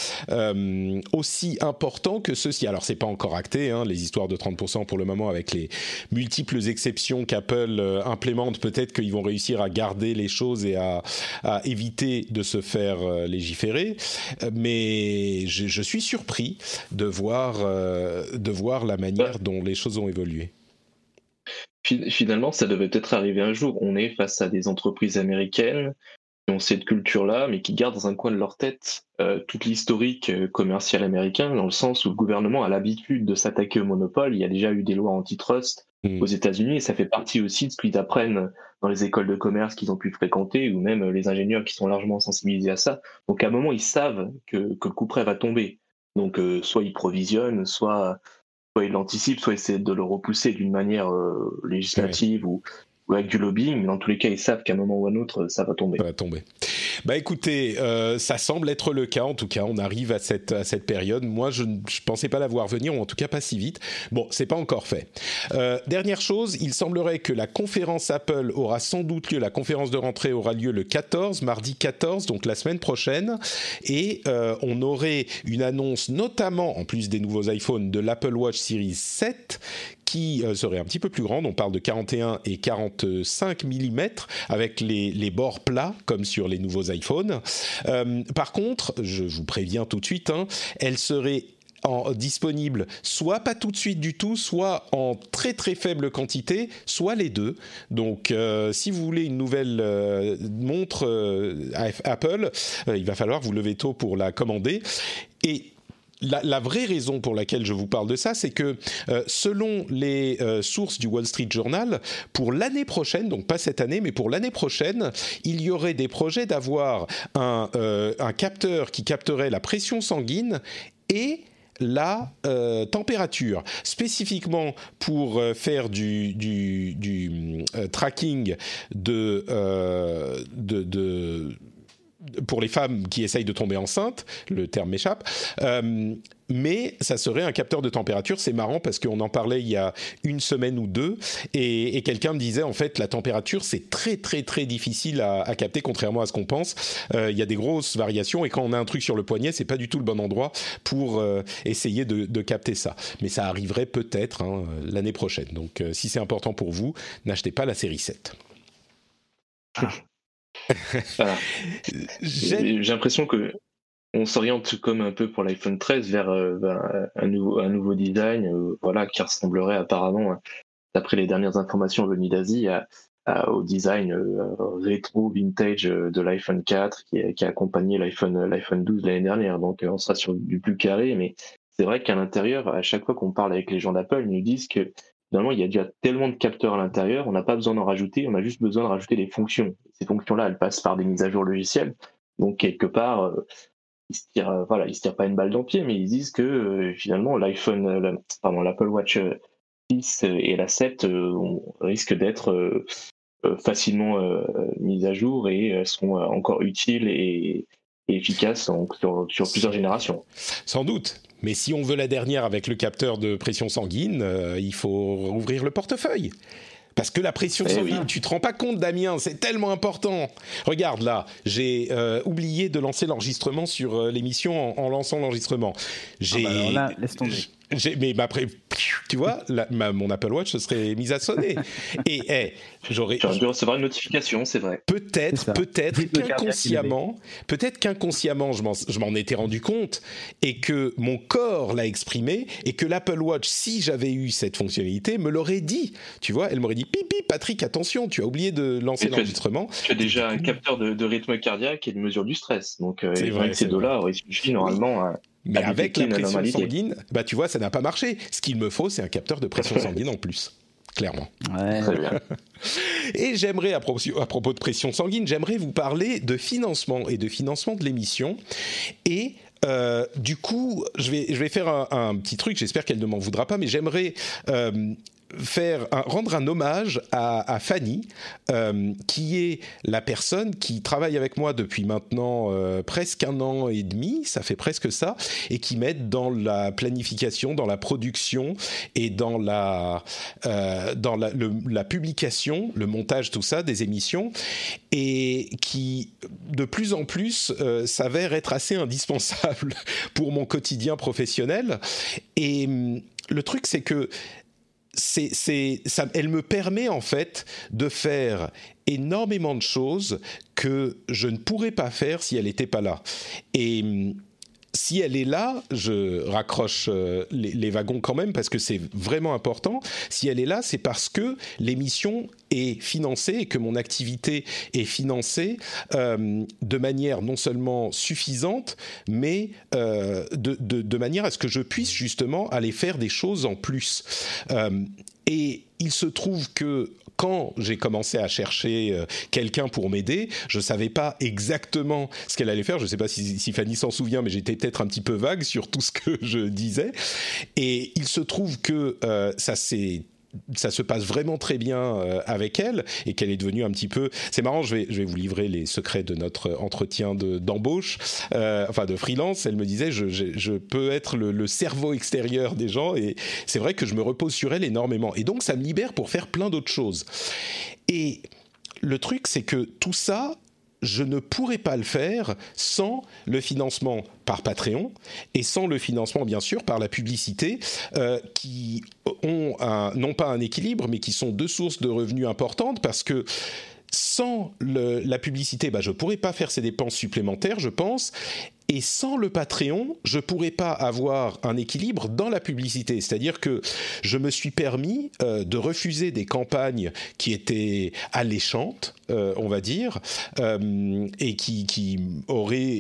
aussi importants que ceux-ci. Alors, c'est pas encore acté, hein, les histoires de 30% pour le moment, avec les multiples exceptions qu'Apple implémente, peut-être qu'ils vont réussir à garder les choses et à éviter de se faire légiférer. Mais je suis surpris de voir la manière dont les choses ont évolué. Finalement, ça devait peut-être arriver un jour. On est face à des entreprises américaines qui ont cette culture-là, mais qui gardent dans un coin de leur tête toute l'historique commercial américain, dans le sens où le gouvernement a l'habitude de s'attaquer au monopole. Il y a déjà eu des lois antitrust aux États-Unis, et ça fait partie aussi de ce qu'ils apprennent dans les écoles de commerce qu'ils ont pu fréquenter, ou même les ingénieurs qui sont largement sensibilisés à ça. Donc à un moment, ils savent que le coup près va tomber. Donc soit ils provisionnent, soit ils l'anticipent, soit ils essaient de le repousser d'une manière législative ou avec du lobbying. Mais dans tous les cas, ils savent qu'à un moment ou à un autre, ça va tomber. Ça va tomber. Bah écoutez, ça semble être le cas. En tout cas, on arrive à cette période. Moi, je pensais pas la voir venir, ou en tout cas pas si vite. Bon, c'est pas encore fait. Dernière chose, il semblerait que la conférence Apple aura sans doute lieu. La conférence de rentrée aura lieu le 14, mardi 14, donc la semaine prochaine. Et on aurait une annonce, notamment, en plus des nouveaux iPhones, de l'Apple Watch Series 7, qui serait un petit peu plus grande. On parle de 41 et 45 mm avec les bords plats comme sur les nouveaux iPhones. Par contre, je vous préviens tout de suite, hein, elle serait disponible soit pas tout de suite du tout, soit en très très faible quantité, soit les deux. Donc si vous voulez une nouvelle montre Apple, il va falloir vous lever tôt pour la commander. Et la vraie raison pour laquelle je vous parle de ça, c'est que selon les sources du Wall Street Journal, pour l'année prochaine, donc pas cette année, mais pour l'année prochaine, il y aurait des projets d'avoir un capteur qui capterait la pression sanguine et la température, spécifiquement pour faire du tracking pour les femmes qui essayent de tomber enceintes, le terme m'échappe, mais ça serait un capteur de température. C'est marrant parce qu'on en parlait il y a une semaine ou deux, et quelqu'un me disait en fait la température c'est très très très difficile à capter, contrairement à ce qu'on pense. Il y a des grosses variations, et quand on a un truc sur le poignet, c'est pas du tout le bon endroit pour essayer de capter ça. Mais ça arriverait peut-être l'année prochaine. Donc si c'est important pour vous, n'achetez pas la série 7. Voilà. J'ai l'impression que on s'oriente comme un peu pour l'iPhone 13 vers un nouveau design, qui ressemblerait apparemment, d'après les dernières informations venues d'Asie, au design rétro vintage de l'iPhone 4 qui a accompagné l'iPhone 12 l'année dernière. Donc on sera sur du plus carré, mais c'est vrai qu'à l'intérieur, à chaque fois qu'on parle avec les gens d'Apple, ils nous disent que finalement, il y a déjà tellement de capteurs à l'intérieur, on n'a pas besoin d'en rajouter, on a juste besoin de rajouter des fonctions. Ces fonctions-là, elles passent par des mises à jour logicielles. Donc, quelque part, ils se tirent pas une balle dans le pied, mais ils disent que finalement, l'Apple Watch 6 et la 7 risquent d'être facilement mises à jour et seront encore utiles et efficaces sur plusieurs générations. Sans doute. Mais si on veut la dernière avec le capteur de pression sanguine, il faut rouvrir le portefeuille. Parce que la pression sanguine, tu te rends pas compte, Damien, c'est tellement important. Regarde là, j'ai oublié de lancer l'enregistrement sur l'émission en lançant l'enregistrement. Alors là, laisse tomber. Mais après, tu vois, mon Apple Watch se serait mise à sonner. Et j'aurais dû recevoir une notification, c'est vrai. Peut-être qu'inconsciemment, je m'en étais rendu compte et que mon corps l'a exprimé et que l'Apple Watch, si j'avais eu cette fonctionnalité, me l'aurait dit. Tu vois, elle m'aurait dit pipi, Patrick, attention, tu as oublié de lancer l'enregistrement. Tu as déjà un capteur de rythme cardiaque et de mesure du stress. Donc, ces deux-là auraient suffi normalement. Mais avec la pression sanguine, tu vois, ça n'a pas marché. Ce qu'il me faut, c'est un capteur de pression sanguine en plus, clairement. Ouais. Très bien. Et j'aimerais, à propos de pression sanguine, j'aimerais vous parler de financement et de financement de l'émission. Et du coup, je vais faire un petit truc, j'espère qu'elle ne m'en voudra pas, mais j'aimerais rendre un hommage à Fanny, qui est la personne qui travaille avec moi depuis maintenant presque 1 an et demi, ça fait presque ça, et qui m'aide dans la planification, dans la production et dans la publication, le montage, tout ça, des émissions, et qui, de plus en plus, s'avère être assez indispensable pour mon quotidien professionnel. Et le truc, c'est que elle me permet en fait de faire énormément de choses que je ne pourrais pas faire si elle n'était pas là. Et si elle est là, je raccroche les wagons quand même parce que c'est vraiment important. Si elle est là, c'est parce que l'émission est financée et que mon activité est financée de manière non seulement suffisante, mais de manière à ce que je puisse justement aller faire des choses en plus. Et il se trouve que quand j'ai commencé à chercher quelqu'un pour m'aider, je ne savais pas exactement ce qu'elle allait faire. Je ne sais pas si Fanny s'en souvient, mais j'étais peut-être un petit peu vague sur tout ce que je disais. Et il se trouve que ça se passe vraiment très bien avec elle et qu'elle est devenue un petit peu... C'est marrant, je vais vous livrer les secrets de notre entretien d'embauche, de freelance. Elle me disait, je peux être le cerveau extérieur des gens et c'est vrai que je me repose sur elle énormément. Et donc, ça me libère pour faire plein d'autres choses. Et le truc, c'est que tout ça, je ne pourrais pas le faire sans le financement par Patreon et sans le financement, bien sûr, par la publicité, qui ont non pas un équilibre, mais qui sont 2 sources de revenus importantes, parce que sans la publicité, je ne pourrais pas faire ces dépenses supplémentaires, je pense. Et sans le Patreon, je ne pourrais pas avoir un équilibre dans la publicité. C'est-à-dire que je me suis permis de refuser des campagnes qui étaient alléchantes, on va dire, et qui auraient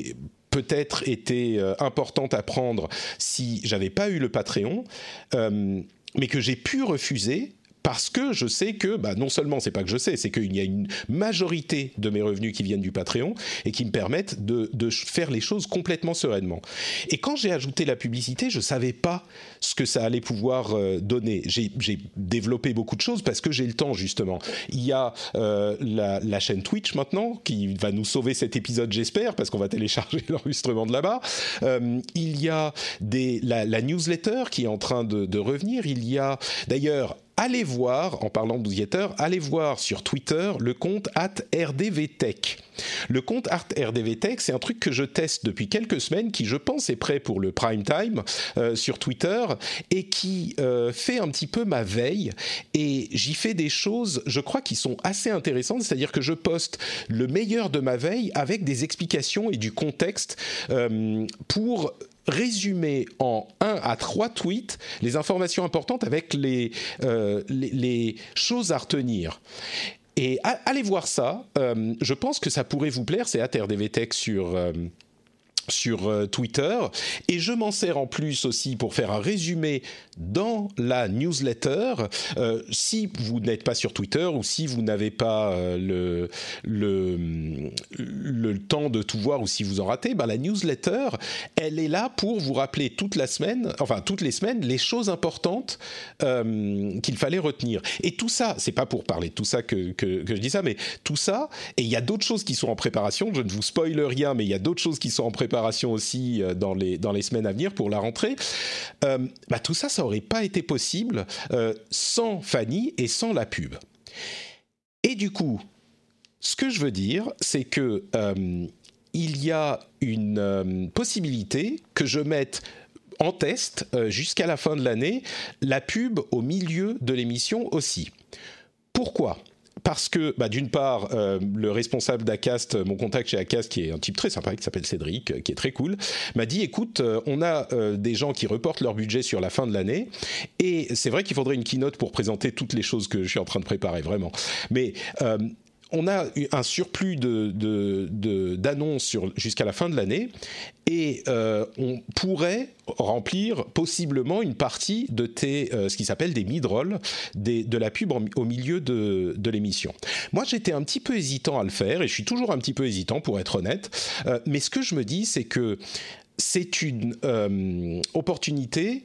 peut-être été importante à prendre si j'avais pas eu le Patreon, mais que j'ai pu refuser. Parce que je sais que, non seulement c'est pas que je sais, c'est qu'il y a une majorité de mes revenus qui viennent du Patreon et qui me permettent de faire les choses complètement sereinement. Et quand j'ai ajouté la publicité, je savais pas ce que ça allait pouvoir donner. J'ai développé beaucoup de choses parce que j'ai le temps, justement. Il y a la chaîne Twitch maintenant qui va nous sauver cet épisode, j'espère, parce qu'on va télécharger l'enregistrement de là-bas. Il y a la newsletter qui est en train de revenir. Il y a d'ailleurs... Allez voir, en parlant de newsletter, allez voir sur Twitter le compte @rdvtech. Le compte @rdvtech, c'est un truc que je teste depuis quelques semaines, qui je pense est prêt pour le prime time sur Twitter et qui fait un petit peu ma veille. Et j'y fais des choses, je crois, qui sont assez intéressantes, c'est-à-dire que je poste le meilleur de ma veille avec des explications et du contexte pour résumer en 1 à 3 tweets les informations importantes avec les choses à retenir. Et allez voir ça, je pense que ça pourrait vous plaire, c'est @rdvtech sur Twitter, et je m'en sers en plus aussi pour faire un résumé dans la newsletter. Si vous n'êtes pas sur Twitter ou si vous n'avez pas le temps de tout voir ou si vous en ratez, la newsletter, elle est là pour vous rappeler toutes les semaines, les choses importantes qu'il fallait retenir. Et tout ça, c'est pas pour parler de tout ça que je dis ça, mais tout ça, et il y a d'autres choses qui sont en préparation, je ne vous spoile rien, mais il y a d'autres choses qui sont en préparation aussi dans les semaines à venir pour la rentrée. Tout ça aurait pas été possible sans Fanny et sans la pub. Et du coup, ce que je veux dire, c'est que il y a une possibilité que je mette en test jusqu'à la fin de l'année la pub au milieu de l'émission aussi. Pourquoi ? Parce que, d'une part, le responsable d'Acast, mon contact chez Acast, qui est un type très sympa, qui s'appelle Cédric, qui est très cool, m'a dit, écoute, on a des gens qui reportent leur budget sur la fin de l'année, et c'est vrai qu'il faudrait une keynote pour présenter toutes les choses que je suis en train de préparer, vraiment. Mais... on a un surplus d'annonces jusqu'à la fin de l'année et on pourrait remplir possiblement une partie de ce qui s'appelle des mid-rolls, de la pub au milieu de l'émission. Moi, j'étais un petit peu hésitant à le faire et je suis toujours un petit peu hésitant pour être honnête, mais ce que je me dis, c'est que c'est une opportunité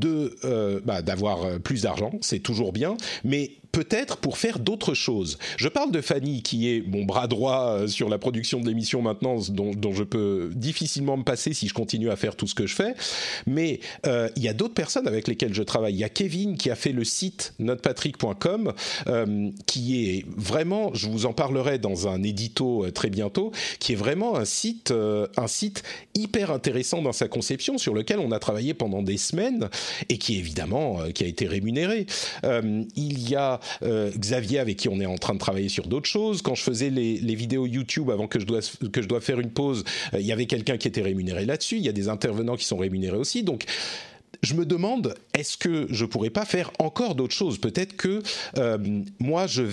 d'avoir plus d'argent, c'est toujours bien, mais peut-être pour faire d'autres choses. Je parle de Fanny, qui est mon bras droit sur la production de l'émission maintenant, dont je peux difficilement me passer si je continue à faire tout ce que je fais, mais il y a d'autres personnes avec lesquelles je travaille. Il y a Kevin qui a fait le site notepatrick.com, qui est vraiment, je vous en parlerai dans un édito très bientôt, qui est vraiment un site hyper intéressant dans sa conception, sur lequel on a travaillé pendant des semaines, et qui évidemment qui a été rémunéré. Il y a Xavier avec qui on est en train de travailler sur d'autres choses. Quand je faisais les vidéos YouTube avant que je dois faire une pause, il y avait quelqu'un qui était rémunéré là-dessus. Il y a des intervenants qui sont rémunérés aussi. Donc je me demande, est-ce que je pourrais pas faire encore d'autres choses ? Peut-être que moi je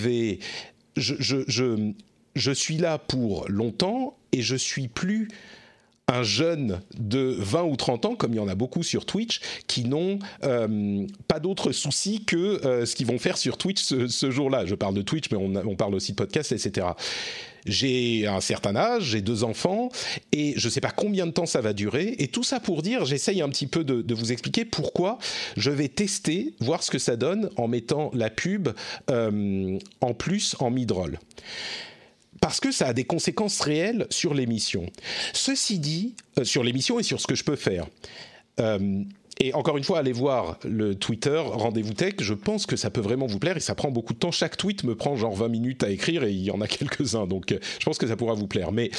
suis là pour longtemps et je suis plus un jeune de 20 ou 30 ans, comme il y en a beaucoup sur Twitch, qui n'ont pas d'autres soucis que ce qu'ils vont faire sur Twitch ce jour-là. Je parle de Twitch, mais on parle aussi de podcast, etc. J'ai un certain âge, j'ai 2 enfants, et je ne sais pas combien de temps ça va durer. Et tout ça pour dire, j'essaye un petit peu de vous expliquer pourquoi je vais tester, voir ce que ça donne en mettant la pub en plus en mid-roll. Parce que ça a des conséquences réelles sur l'émission. Ceci dit, sur l'émission et sur ce que je peux faire. Et encore une fois, allez voir le Twitter Rendez-vous Tech, je pense que ça peut vraiment vous plaire et ça prend beaucoup de temps. Chaque tweet me prend genre 20 minutes à écrire et il y en a quelques-uns, donc je pense que ça pourra vous plaire. Mais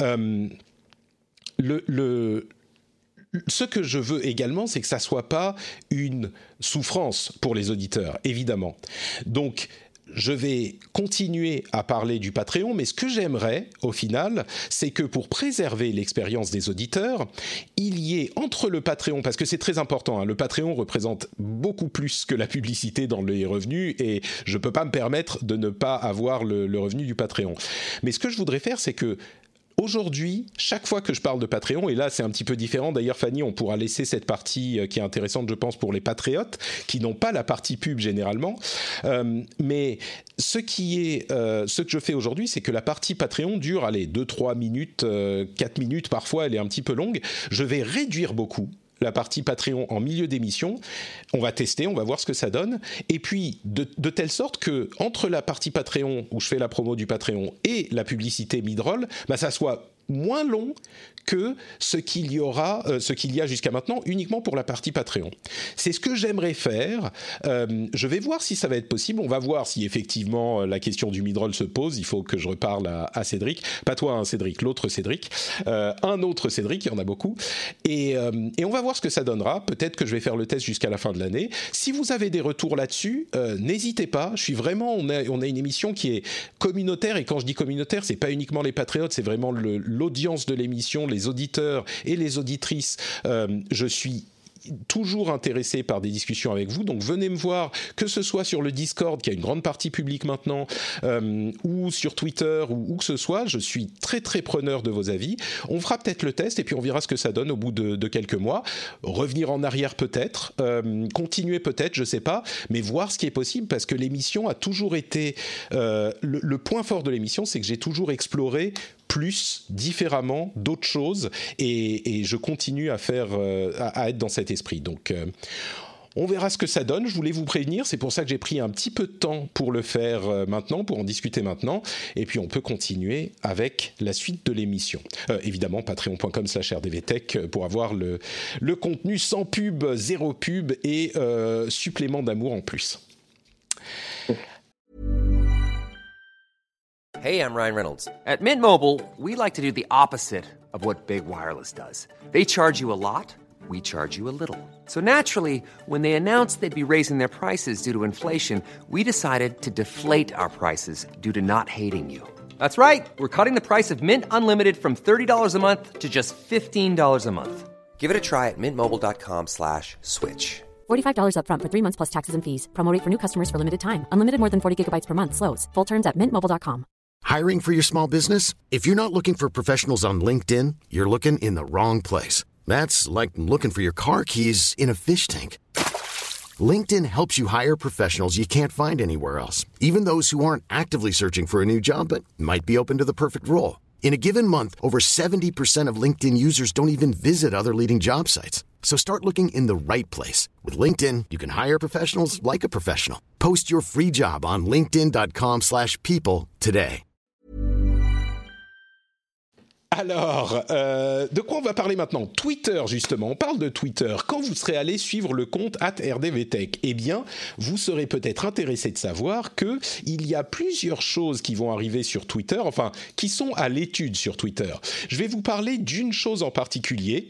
ce que je veux également, c'est que ça ne soit pas une souffrance pour les auditeurs, évidemment. Donc, je vais continuer à parler du Patreon, mais ce que j'aimerais, au final, c'est que pour préserver l'expérience des auditeurs, il y ait entre le Patreon, parce que c'est très important, le Patreon représente beaucoup plus que la publicité dans les revenus, et je ne peux pas me permettre de ne pas avoir le revenu du Patreon. Mais ce que je voudrais faire, c'est que Aujourd'hui, chaque fois que je parle de Patreon, et là c'est un petit peu différent, d'ailleurs Fanny, on pourra laisser cette partie qui est intéressante je pense pour les patriotes, qui n'ont pas la partie pub généralement, mais ce que je fais aujourd'hui, c'est que la partie Patreon dure, 2-3 minutes, 4 minutes parfois, elle est un petit peu longue, je vais réduire beaucoup la partie Patreon en milieu d'émission, on va tester, on va voir ce que ça donne, et puis de telle sorte que entre la partie Patreon où je fais la promo du Patreon et la publicité mid-roll, ça soit moins long que ce qu'il y a jusqu'à maintenant uniquement pour la partie Patreon. C'est ce que j'aimerais faire. Je vais voir si ça va être possible. On va voir si effectivement la question du mid-roll se pose. Il faut que je reparle à Cédric. Pas toi, hein, Cédric, l'autre Cédric. Un autre Cédric, il y en a beaucoup. Et on va voir ce que ça donnera. Peut-être que je vais faire le test jusqu'à la fin de l'année. Si vous avez des retours là-dessus, n'hésitez pas. Je suis vraiment... On a une émission qui est communautaire. Et quand je dis communautaire, c'est pas uniquement les patriotes, c'est vraiment l'audience de l'émission, les auditeurs et les auditrices. Je suis toujours intéressé par des discussions avec vous, donc venez me voir, que ce soit sur le Discord qui a une grande partie publique maintenant, ou sur Twitter, ou où que ce soit, je suis très très preneur de vos avis. On fera peut-être le test et puis on verra ce que ça donne au bout de quelques mois. Revenir en arrière peut-être, continuer peut-être, je sais pas, mais voir ce qui est possible, parce que l'émission a toujours été... le point fort de l'émission, c'est que j'ai toujours exploré plus, différemment, d'autres choses, et je continue à être dans cet esprit. Donc, on verra ce que ça donne. Je voulais vous prévenir, c'est pour ça que j'ai pris un petit peu de temps pour le faire maintenant, pour en discuter maintenant, et puis on peut continuer avec la suite de l'émission. Évidemment, patreon.com/rdvtech pour avoir le contenu sans pub, zéro pub, et supplément d'amour en plus. Hey, I'm Ryan Reynolds. At Mint Mobile, we like to do the opposite of what Big Wireless does. They charge you a lot, we charge you a little. So naturally, when they announced they'd be raising their prices due to inflation, we decided to deflate our prices due to not hating you. That's right. We're cutting the price of Mint Unlimited from $30 a month to just $15 a month. Give it a try at mintmobile.com/switch. $45 up front for 3 months plus taxes and fees. Promo rate for new customers for limited time. Unlimited more than 40 gigabytes per month. Slows full terms at mintmobile.com. Hiring for your small business? If you're not looking for professionals on LinkedIn, you're looking in the wrong place. That's like looking for your car keys in a fish tank. LinkedIn helps you hire professionals you can't find anywhere else, even those who aren't actively searching for a new job but might be open to the perfect role. In a given month, over 70% of LinkedIn users don't even visit other leading job sites. So start looking in the right place. With LinkedIn, you can hire professionals like a professional. Post your free job on linkedin.com/people today. Alors, de quoi on va parler maintenant ? Twitter, justement. On parle de Twitter. Quand vous serez allé suivre le compte @rdvtech, eh bien, vous serez peut-être intéressé de savoir qu'il y a plusieurs choses qui vont arriver sur Twitter, enfin, qui sont à l'étude sur Twitter. Je vais vous parler d'une chose en particulier,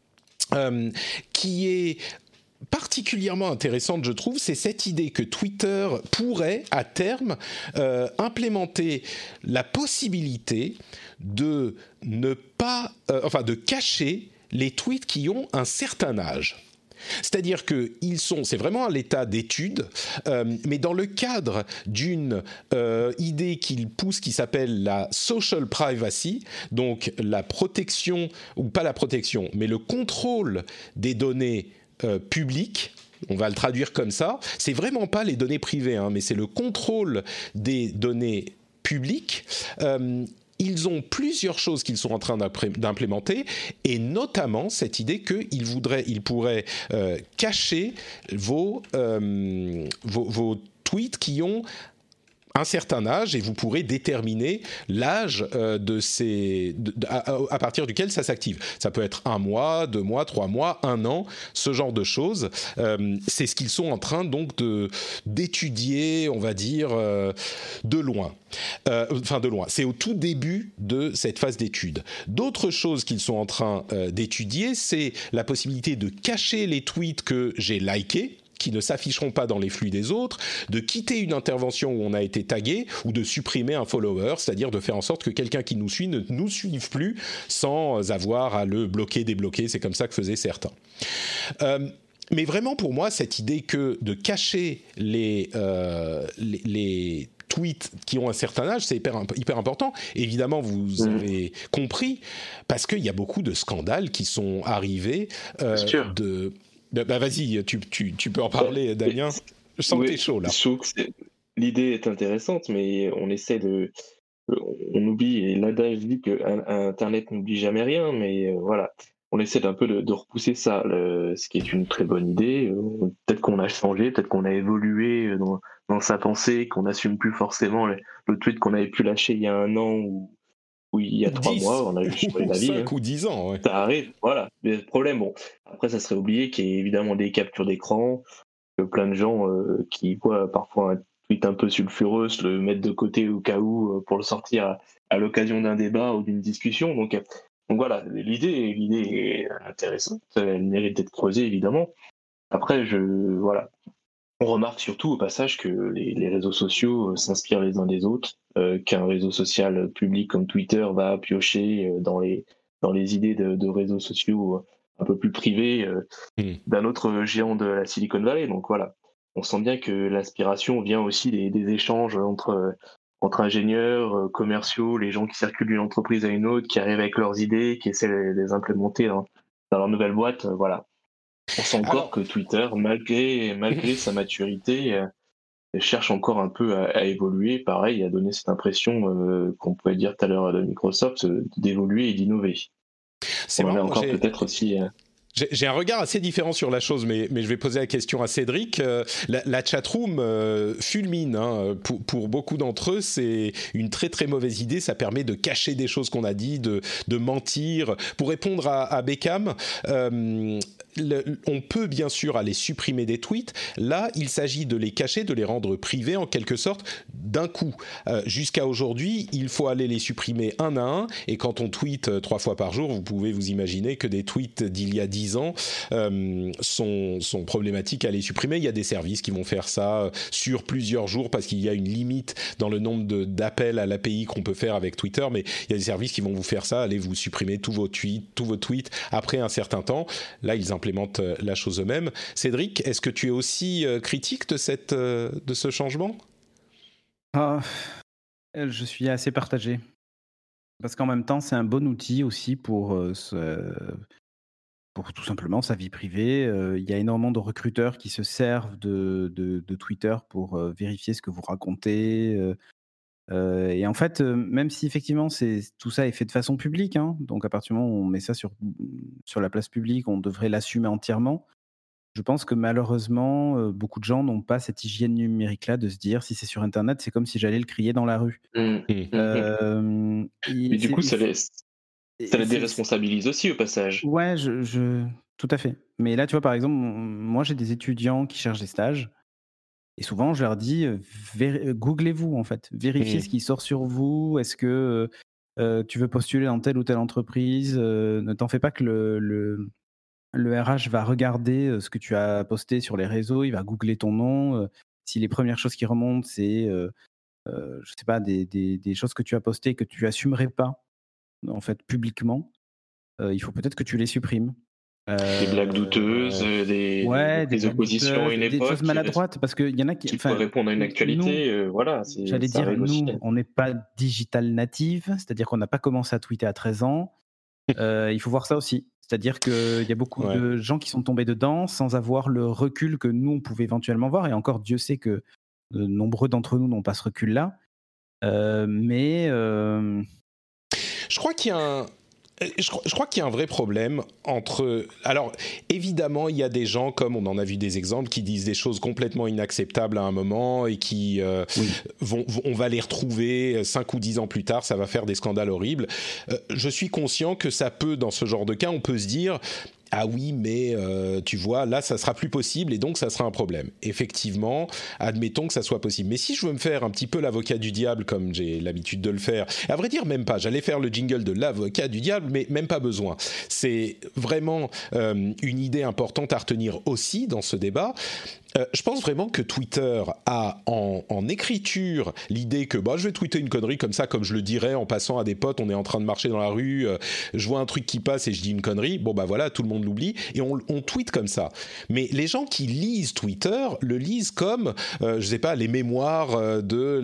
qui est particulièrement intéressante, je trouve, c'est cette idée que Twitter pourrait, à terme, implémenter la possibilité de de cacher les tweets qui ont un certain âge. C'est-à-dire c'est vraiment à l'état d'étude, mais dans le cadre d'une idée qu'il pousse qui s'appelle la social privacy, donc la protection, ou pas la protection, mais le contrôle des données publiques. On va le traduire comme ça. C'est vraiment pas les données privées, mais c'est le contrôle des données publiques. Ils ont plusieurs choses qu'ils sont en train d'implémenter, et notamment cette idée qu'ils pourraient cacher vos tweets qui ont un certain âge, et vous pourrez déterminer l'âge à partir duquel ça s'active. Ça peut être 1 mois, 2 mois, 3 mois, 1 an, ce genre de choses. C'est ce qu'ils sont en train donc d'étudier, on va dire, de loin. C'est au tout début de cette phase d'étude. D'autres choses qu'ils sont en train d'étudier, c'est la possibilité de cacher les tweets que j'ai likés, qui ne s'afficheront pas dans les flux des autres, de quitter une intervention où on a été tagué, ou de supprimer un follower, c'est-à-dire de faire en sorte que quelqu'un qui nous suit ne nous suive plus sans avoir à le bloquer, débloquer. C'est comme ça que faisaient certains. Mais vraiment, pour moi, cette idée de cacher les tweets qui ont un certain âge, c'est hyper important. Évidemment, vous avez compris, parce qu'il y a beaucoup de scandales qui sont arrivés. Vas-y, tu peux en parler, Damien. Je sens que t'es chaud, là. L'idée est intéressante, mais on essaie de... On oublie, et l'adage dit que Internet n'oublie jamais rien, mais voilà. On essaie d'un peu de repousser ça, ce qui est une très bonne idée. Peut-être qu'on a changé, peut-être qu'on a évolué dans sa pensée, qu'on n'assume plus forcément le tweet qu'on avait pu lâcher il y a 1 an ou il y a 3 mois. On a eu changé d'avis. 5 ou 10 ans, ouais. Ça arrive, voilà. Mais le problème, bon, après, ça serait oublié qu'il y ait évidemment des captures d'écran, que plein de gens qui voient parfois un tweet un peu sulfureux le mettre de côté au cas où pour le sortir à l'occasion d'un débat ou d'une discussion. Donc voilà, l'idée est intéressante, elle mérite d'être creusée évidemment. Après, voilà, on remarque surtout au passage que les réseaux sociaux s'inspirent les uns des autres, qu'un réseau social public comme Twitter va piocher dans les idées de réseaux sociaux un peu plus privés d'un autre géant de la Silicon Valley. Donc voilà, on sent bien que l'inspiration vient aussi des échanges entre ingénieurs, commerciaux, les gens qui circulent d'une entreprise à une autre, qui arrivent avec leurs idées, qui essaient de les implémenter dans leur nouvelle boîte. Voilà. On sent encore que Twitter, malgré sa maturité, cherche encore un peu à évoluer. Pareil, à donner cette impression qu'on pouvait dire tout à l'heure de Microsoft, d'évoluer et d'innover. C'est marrant, encore peut-être aussi... J'ai un regard assez différent sur la chose, mais je vais poser la question à Cédric. La chatroom fulmine. Hein. Pour beaucoup d'entre eux, c'est une très très mauvaise idée. Ça permet de cacher des choses qu'on a dit, de mentir. Pour répondre à Beckham, on peut bien sûr aller supprimer des tweets. Là, il s'agit de les cacher, de les rendre privés en quelque sorte d'un coup. Jusqu'à aujourd'hui, il faut aller les supprimer un à un. Et quand on tweet 3 fois par jour, vous pouvez vous imaginer que des tweets d'il y a 10 ans sont problématiques à les supprimer. Il y a des services qui vont faire ça sur plusieurs jours parce qu'il y a une limite dans le nombre d'appels à l'API qu'on peut faire avec Twitter, mais il y a des services qui vont vous faire ça, allez vous supprimer tous vos tweets après un certain temps. Là, ils implémentent la chose eux-mêmes. Cédric, est-ce que tu es aussi critique de ce changement ? Je suis assez partagé. Parce qu'en même temps, c'est un bon outil aussi pour tout simplement sa vie privée. Il y a énormément de recruteurs qui se servent de Twitter pour vérifier ce que vous racontez. Et en fait, même si effectivement tout ça est fait de façon publique, hein, donc à partir du moment où on met ça sur la place publique, on devrait l'assumer entièrement. Je pense que malheureusement, beaucoup de gens n'ont pas cette hygiène numérique-là de se dire si c'est sur Internet, c'est comme si j'allais le crier dans la rue. Mais du coup, ça les déresponsabilise aussi au passage. Ouais, tout à fait. Mais là, tu vois, par exemple, moi, j'ai des étudiants qui cherchent des stages. Et souvent, je leur dis, googlez-vous, en fait. Vérifiez ce qui sort sur vous. Est-ce que tu veux postuler dans telle ou telle entreprise ? Ne t'en fais pas que le RH va regarder ce que tu as posté sur les réseaux. Il va googler ton nom. Si les premières choses qui remontent, c'est, je sais pas, des choses que tu as postées et que tu assumerais pas, en fait, publiquement, il faut peut-être que tu les supprimes. Des blagues douteuses, des oppositions à une époque. Des choses maladroites, parce qu'il y en a qui peuvent répondre à une actualité. Voilà, j'allais dire, nous, on n'est pas digital native, c'est-à-dire qu'on n'a pas commencé à tweeter à 13 ans. Il faut voir ça aussi. C'est-à-dire qu'il y a beaucoup de gens qui sont tombés dedans sans avoir le recul que nous, on pouvait éventuellement voir. Et encore, Dieu sait que nombreux d'entre nous n'ont pas ce recul-là. Mais... Je crois qu'il y a un vrai problème entre... Alors, évidemment, il y a des gens, comme on en a vu des exemples, qui disent des choses complètement inacceptables à un moment et qui on va les retrouver 5 ou 10 ans plus tard, ça va faire des scandales horribles. Je suis conscient que ça peut, dans ce genre de cas, on peut se dire... Ah oui, mais tu vois, là, ça sera plus possible et donc ça sera un problème. Effectivement, admettons que ça soit possible. Mais si je veux me faire un petit peu l'avocat du diable, comme j'ai l'habitude de le faire, à vrai dire, même pas. J'allais faire le jingle de l'avocat du diable, mais même pas besoin. C'est vraiment une idée importante à retenir aussi dans ce débat. Je pense vraiment que Twitter a en écriture l'idée que je vais tweeter une connerie comme ça, comme je le dirais en passant à des potes, on est en train de marcher dans la rue, je vois un truc qui passe et je dis une connerie, voilà, tout le monde l'oublie, et on tweet comme ça. Mais les gens qui lisent Twitter le lisent comme, je sais pas, les mémoires de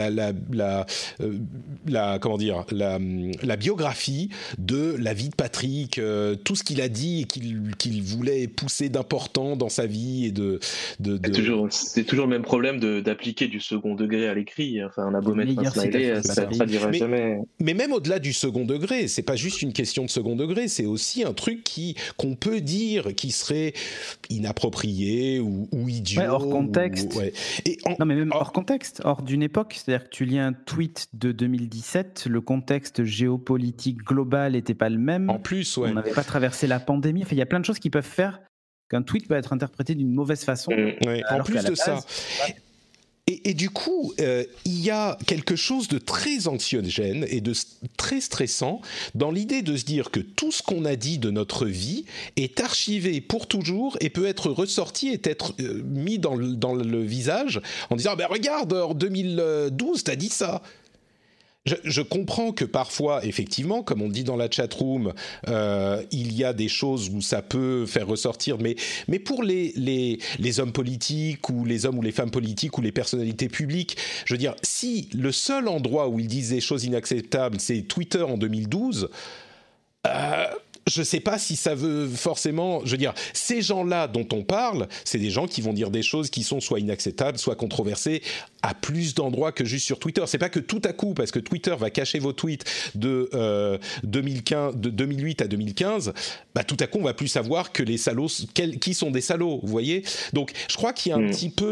la biographie de la vie de Patrick, tout ce qu'il a dit et qu'il voulait pousser d'important dans sa vie et C'est toujours le même problème d'appliquer du second degré à l'écrit. Enfin, on a beau mettre un smiley, ça dira jamais. Mais même au-delà du second degré, c'est pas juste une question de second degré, c'est aussi un truc qu'on peut dire qui serait inapproprié ou idiot. Ouais, hors contexte. Non, mais même hors contexte, hors d'une époque. C'est-à-dire que tu lis un tweet de 2017, le contexte géopolitique global n'était pas le même. En plus, on n'avait pas traversé la pandémie. Enfin, il y a plein de choses qui peuvent faire qu'un tweet peut être interprété d'une mauvaise façon. En plus de ça. Et du coup, il y a quelque chose de très anxiogène et de très stressant dans l'idée de se dire que tout ce qu'on a dit de notre vie est archivé pour toujours et peut être ressorti et être mis dans le visage en disant « regarde, en 2012, t'as dit ça ». Je comprends que parfois, effectivement, comme on dit dans la chatroom, il y a des choses où ça peut faire ressortir, mais pour les hommes politiques ou les hommes ou les femmes politiques ou les personnalités publiques, je veux dire, si le seul endroit où ils disent des choses inacceptables, c'est Twitter en 2012, je ne sais pas si ça veut forcément... Je veux dire, ces gens-là dont on parle, c'est des gens qui vont dire des choses qui sont soit inacceptables, soit controversées à plus d'endroits que juste sur Twitter. C'est pas que tout à coup, parce que Twitter va cacher vos tweets de 2008 à 2015, tout à coup, on va plus savoir que les salauds... qui sont des salauds, vous voyez ? Donc, je crois qu'il y a un petit peu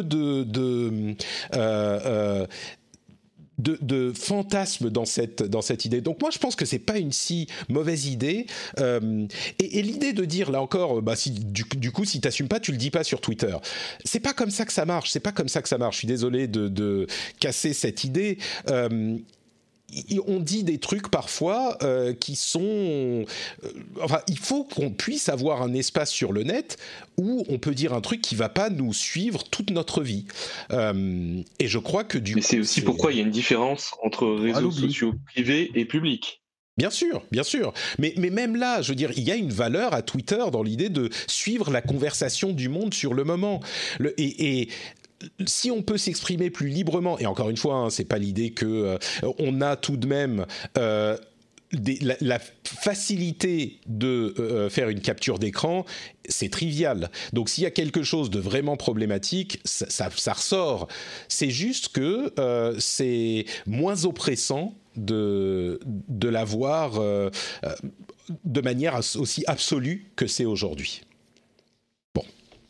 de fantasme dans cette idée. Donc moi je pense que c'est pas une si mauvaise idée et l'idée de dire là encore si du coup si t'assumes pas tu le dis pas sur Twitter, c'est pas comme ça que ça marche, je suis désolé de casser cette idée. On dit des trucs parfois qui sont... il faut qu'on puisse avoir un espace sur le net où on peut dire un truc qui ne va pas nous suivre toute notre vie. Et je crois que Mais c'est aussi pourquoi il y a une différence entre réseaux sociaux privés et publics. Bien sûr. Mais même là, je veux dire, il y a une valeur à Twitter dans l'idée de suivre la conversation du monde sur le moment. Si on peut s'exprimer plus librement, et encore une fois, c'est pas l'idée que on a tout de même la facilité de faire une capture d'écran, c'est trivial. Donc s'il y a quelque chose de vraiment problématique, ça ressort. C'est juste que c'est moins oppressant de l'avoir de manière aussi absolue que c'est aujourd'hui. Bon.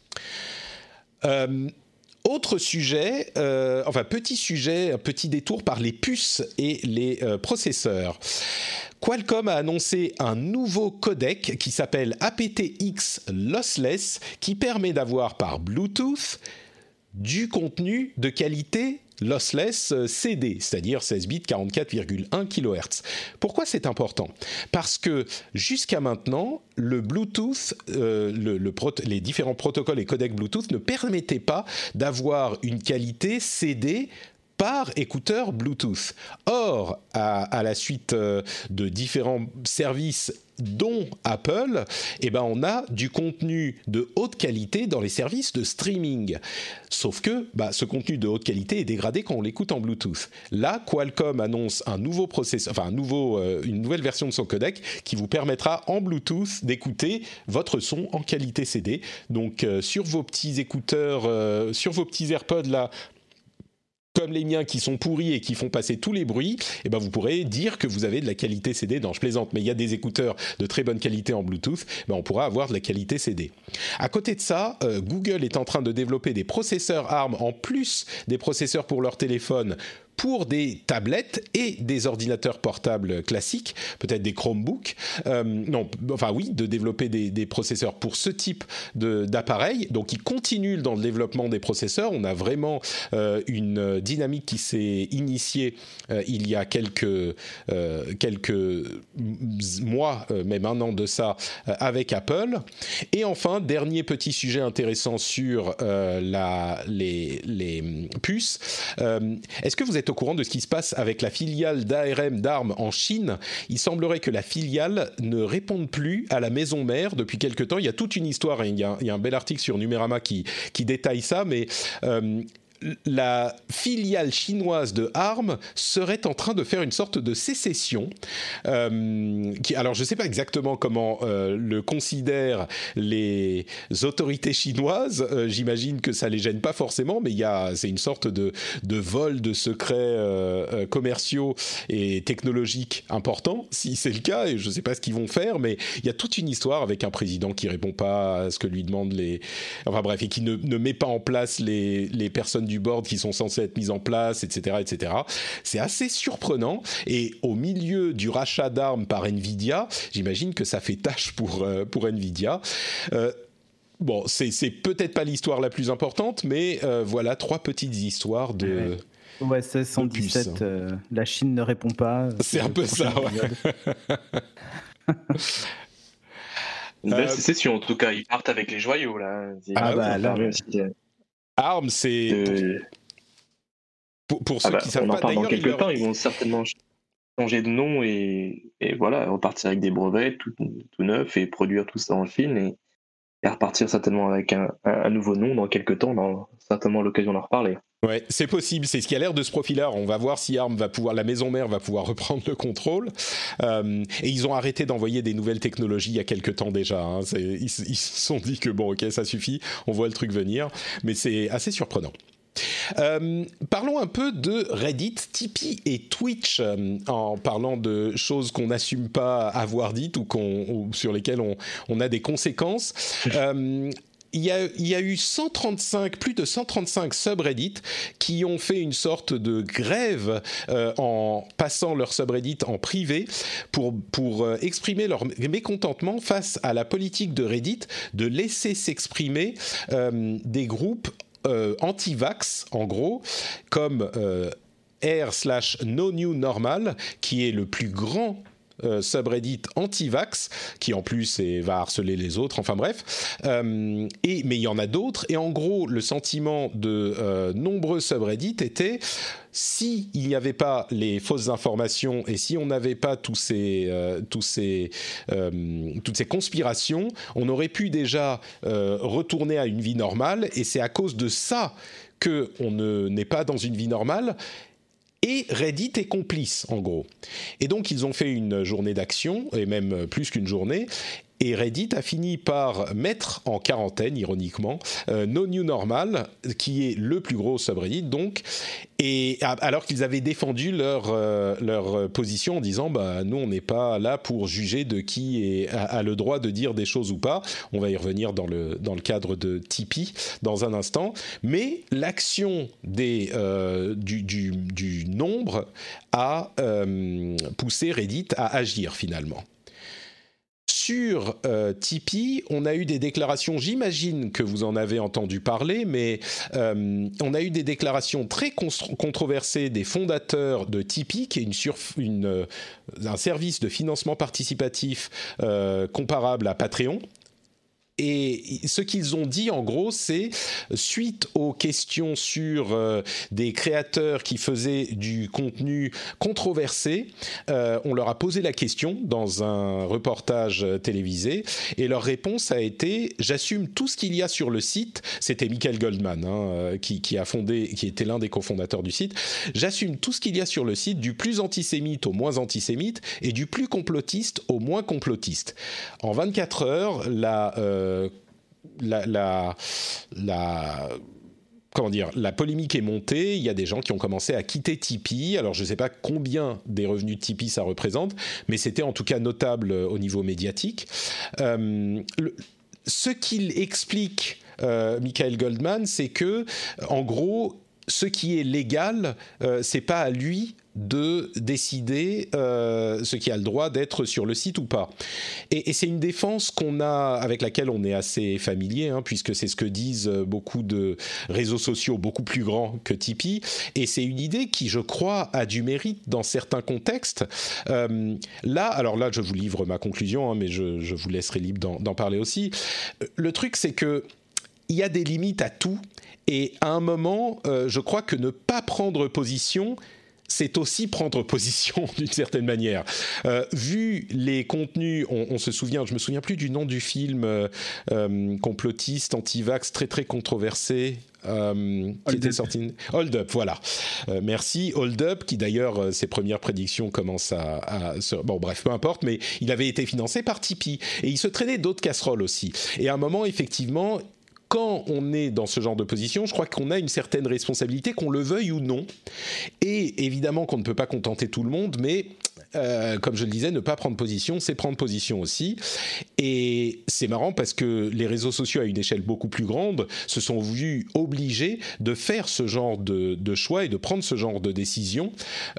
Autre sujet, petit sujet, un petit détour par les puces et les processeurs. Qualcomm a annoncé un nouveau codec qui s'appelle aptX Lossless qui permet d'avoir par Bluetooth du contenu de qualité lossless CD, c'est-à-dire 16 bits 44,1 kHz. Pourquoi c'est important ? Parce que jusqu'à maintenant, le Bluetooth, les différents protocoles et codecs Bluetooth ne permettaient pas d'avoir une qualité CD par écouteur Bluetooth. Or, à la suite de différents services dont Apple, on a du contenu de haute qualité dans les services de streaming. Sauf que ce contenu de haute qualité est dégradé quand on l'écoute en Bluetooth. Là, Qualcomm annonce un nouveau processeur, une nouvelle version de son codec qui vous permettra en Bluetooth d'écouter votre son en qualité CD. Donc sur vos petits écouteurs, sur vos petits AirPods là, comme les miens qui sont pourris et qui font passer tous les bruits, vous pourrez dire que vous avez de la qualité CD. Non, je plaisante, mais il y a des écouteurs de très bonne qualité en Bluetooth, on pourra avoir de la qualité CD. À côté de ça, Google est en train de développer des processeurs ARM en plus des processeurs pour leur téléphone pour des tablettes et des ordinateurs portables classiques, peut-être des Chromebooks. De développer des processeurs pour ce type d'appareil. Donc, ils continuent dans le développement des processeurs. On a vraiment une dynamique qui s'est initiée il y a quelques mois, même un an de ça, avec Apple. Et enfin, dernier petit sujet intéressant sur les puces. Est-ce que vous êtes au courant de ce qui se passe avec la filiale d'ARM en Chine ? Il semblerait que la filiale ne réponde plus à la maison mère depuis quelque temps. Il y a toute une histoire, il y a un bel article sur Numérama qui détaille ça, mais la filiale chinoise de ARM serait en train de faire une sorte de sécession. Alors, je ne sais pas exactement comment le considèrent les autorités chinoises. J'imagine que ça ne les gêne pas forcément, mais c'est une sorte de vol de secrets commerciaux et technologiques importants, si c'est le cas. Et je ne sais pas ce qu'ils vont faire, mais il y a toute une histoire avec un président qui ne répond pas à ce que lui demandent et qui ne met pas en place les personnes du board qui sont censées être mises en place, etc., etc. C'est assez surprenant. Et au milieu du rachat d'ARM par Nvidia, j'imagine que ça fait tâche pour Nvidia. C'est peut-être pas l'histoire la plus importante, mais voilà 3 petites histoires de... Ouais, 1617, la Chine ne répond pas. C'est un peu ça, ouais. Une belle sécession, en tout cas. Ils partent avec les joyaux, là. ARM, c'est... Pour ceux qui savent on en pas, parle dans d'ailleurs, quelques temps, ils vont certainement changer de nom et voilà, repartir avec des brevets tout neufs et produire tout ça en Chine et repartir certainement avec un nouveau nom dans quelques temps. On aura certainement l'occasion d'en reparler. Ouais, c'est possible, c'est ce qui a l'air de se profiler. On va voir si ARM la maison mère va pouvoir reprendre le contrôle. Et ils ont arrêté d'envoyer des nouvelles technologies il y a quelques temps déjà. Hein. Ils se sont dit que bon, ok, ça suffit, on voit le truc venir. Mais c'est assez surprenant. Parlons un peu de Reddit, Tipeee et Twitch en parlant de choses qu'on n'assume pas avoir dites ou sur lesquelles on a des conséquences. Il y a eu plus de 135 subreddits qui ont fait une sorte de grève en passant leur subreddit en privé pour exprimer leur mécontentement face à la politique de Reddit de laisser s'exprimer des groupes anti-vax, en gros, comme r/NoNewNormal, qui est le plus grand subreddit anti-vax, qui en plus va harceler les autres, enfin bref. Mais il y en a d'autres, et en gros, le sentiment de nombreux subreddits était... Si il n'y avait pas les fausses informations et si on n'avait pas toutes ces conspirations, on aurait pu déjà retourner à une vie normale. Et c'est à cause de ça qu'on n'est pas dans une vie normale. Et Reddit est complice, en gros. Et donc, ils ont fait une journée d'action, et même plus qu'une journée. Et Reddit a fini par mettre en quarantaine, ironiquement, NoNewNormal, qui est le plus gros subreddit, donc, et alors qu'ils avaient défendu leur position en disant nous, on n'est pas là pour juger de qui a le droit de dire des choses ou pas. On va y revenir dans le cadre de Tipeee dans un instant. Mais l'action du nombre a poussé Reddit à agir finalement. Sur Tipeee, on a eu des déclarations, j'imagine que vous en avez entendu parler, mais on a eu des déclarations très controversées des fondateurs de Tipeee, qui est un service de financement participatif comparable à Patreon. Et ce qu'ils ont dit, en gros, c'est, suite aux questions sur des créateurs qui faisaient du contenu controversé, on leur a posé la question dans un reportage télévisé, et leur réponse a été « J'assume tout ce qu'il y a sur le site », c'était Michael Goldman, qui était l'un des cofondateurs du site, « J'assume tout ce qu'il y a sur le site, du plus antisémite au moins antisémite, et du plus complotiste au moins complotiste ». En 24 heures, la polémique est montée, il y a des gens qui ont commencé à quitter Tipeee. Alors je ne sais pas combien des revenus de Tipeee ça représente, mais c'était en tout cas notable au niveau médiatique. Ce qu'il explique, Michael Goldman, c'est que, en gros, ce qui est légal, c'est pas à lui de décider ce qui a le droit d'être sur le site ou pas. Et c'est une défense avec laquelle on est assez familier, puisque c'est ce que disent beaucoup de réseaux sociaux beaucoup plus grands que Tipeee. Et c'est une idée qui, je crois, a du mérite dans certains contextes. Alors là, je vous livre ma conclusion, mais je vous laisserai libre d'en parler aussi. Le truc, c'est que il y a des limites à tout. Et à un moment, je crois que ne pas prendre position, c'est aussi prendre position d'une certaine manière. Vu les contenus, on se souvient, je me souviens plus du nom du film complotiste, anti-vax, très très controversé. Qui était sorti. Hold Up, voilà. Merci. Hold Up, qui d'ailleurs, ses premières prédictions commencent bon, bref, peu importe, mais il avait été financé par Tipeee. Et il se traînait d'autres casseroles aussi. Et à un moment, effectivement, quand on est dans ce genre de position, je crois qu'on a une certaine responsabilité, qu'on le veuille ou non. Et évidemment qu'on ne peut pas contenter tout le monde, mais comme je le disais, ne pas prendre position, c'est prendre position aussi. Et c'est marrant parce que les réseaux sociaux à une échelle beaucoup plus grande se sont vus obligés de faire ce genre de choix et de prendre ce genre de décision.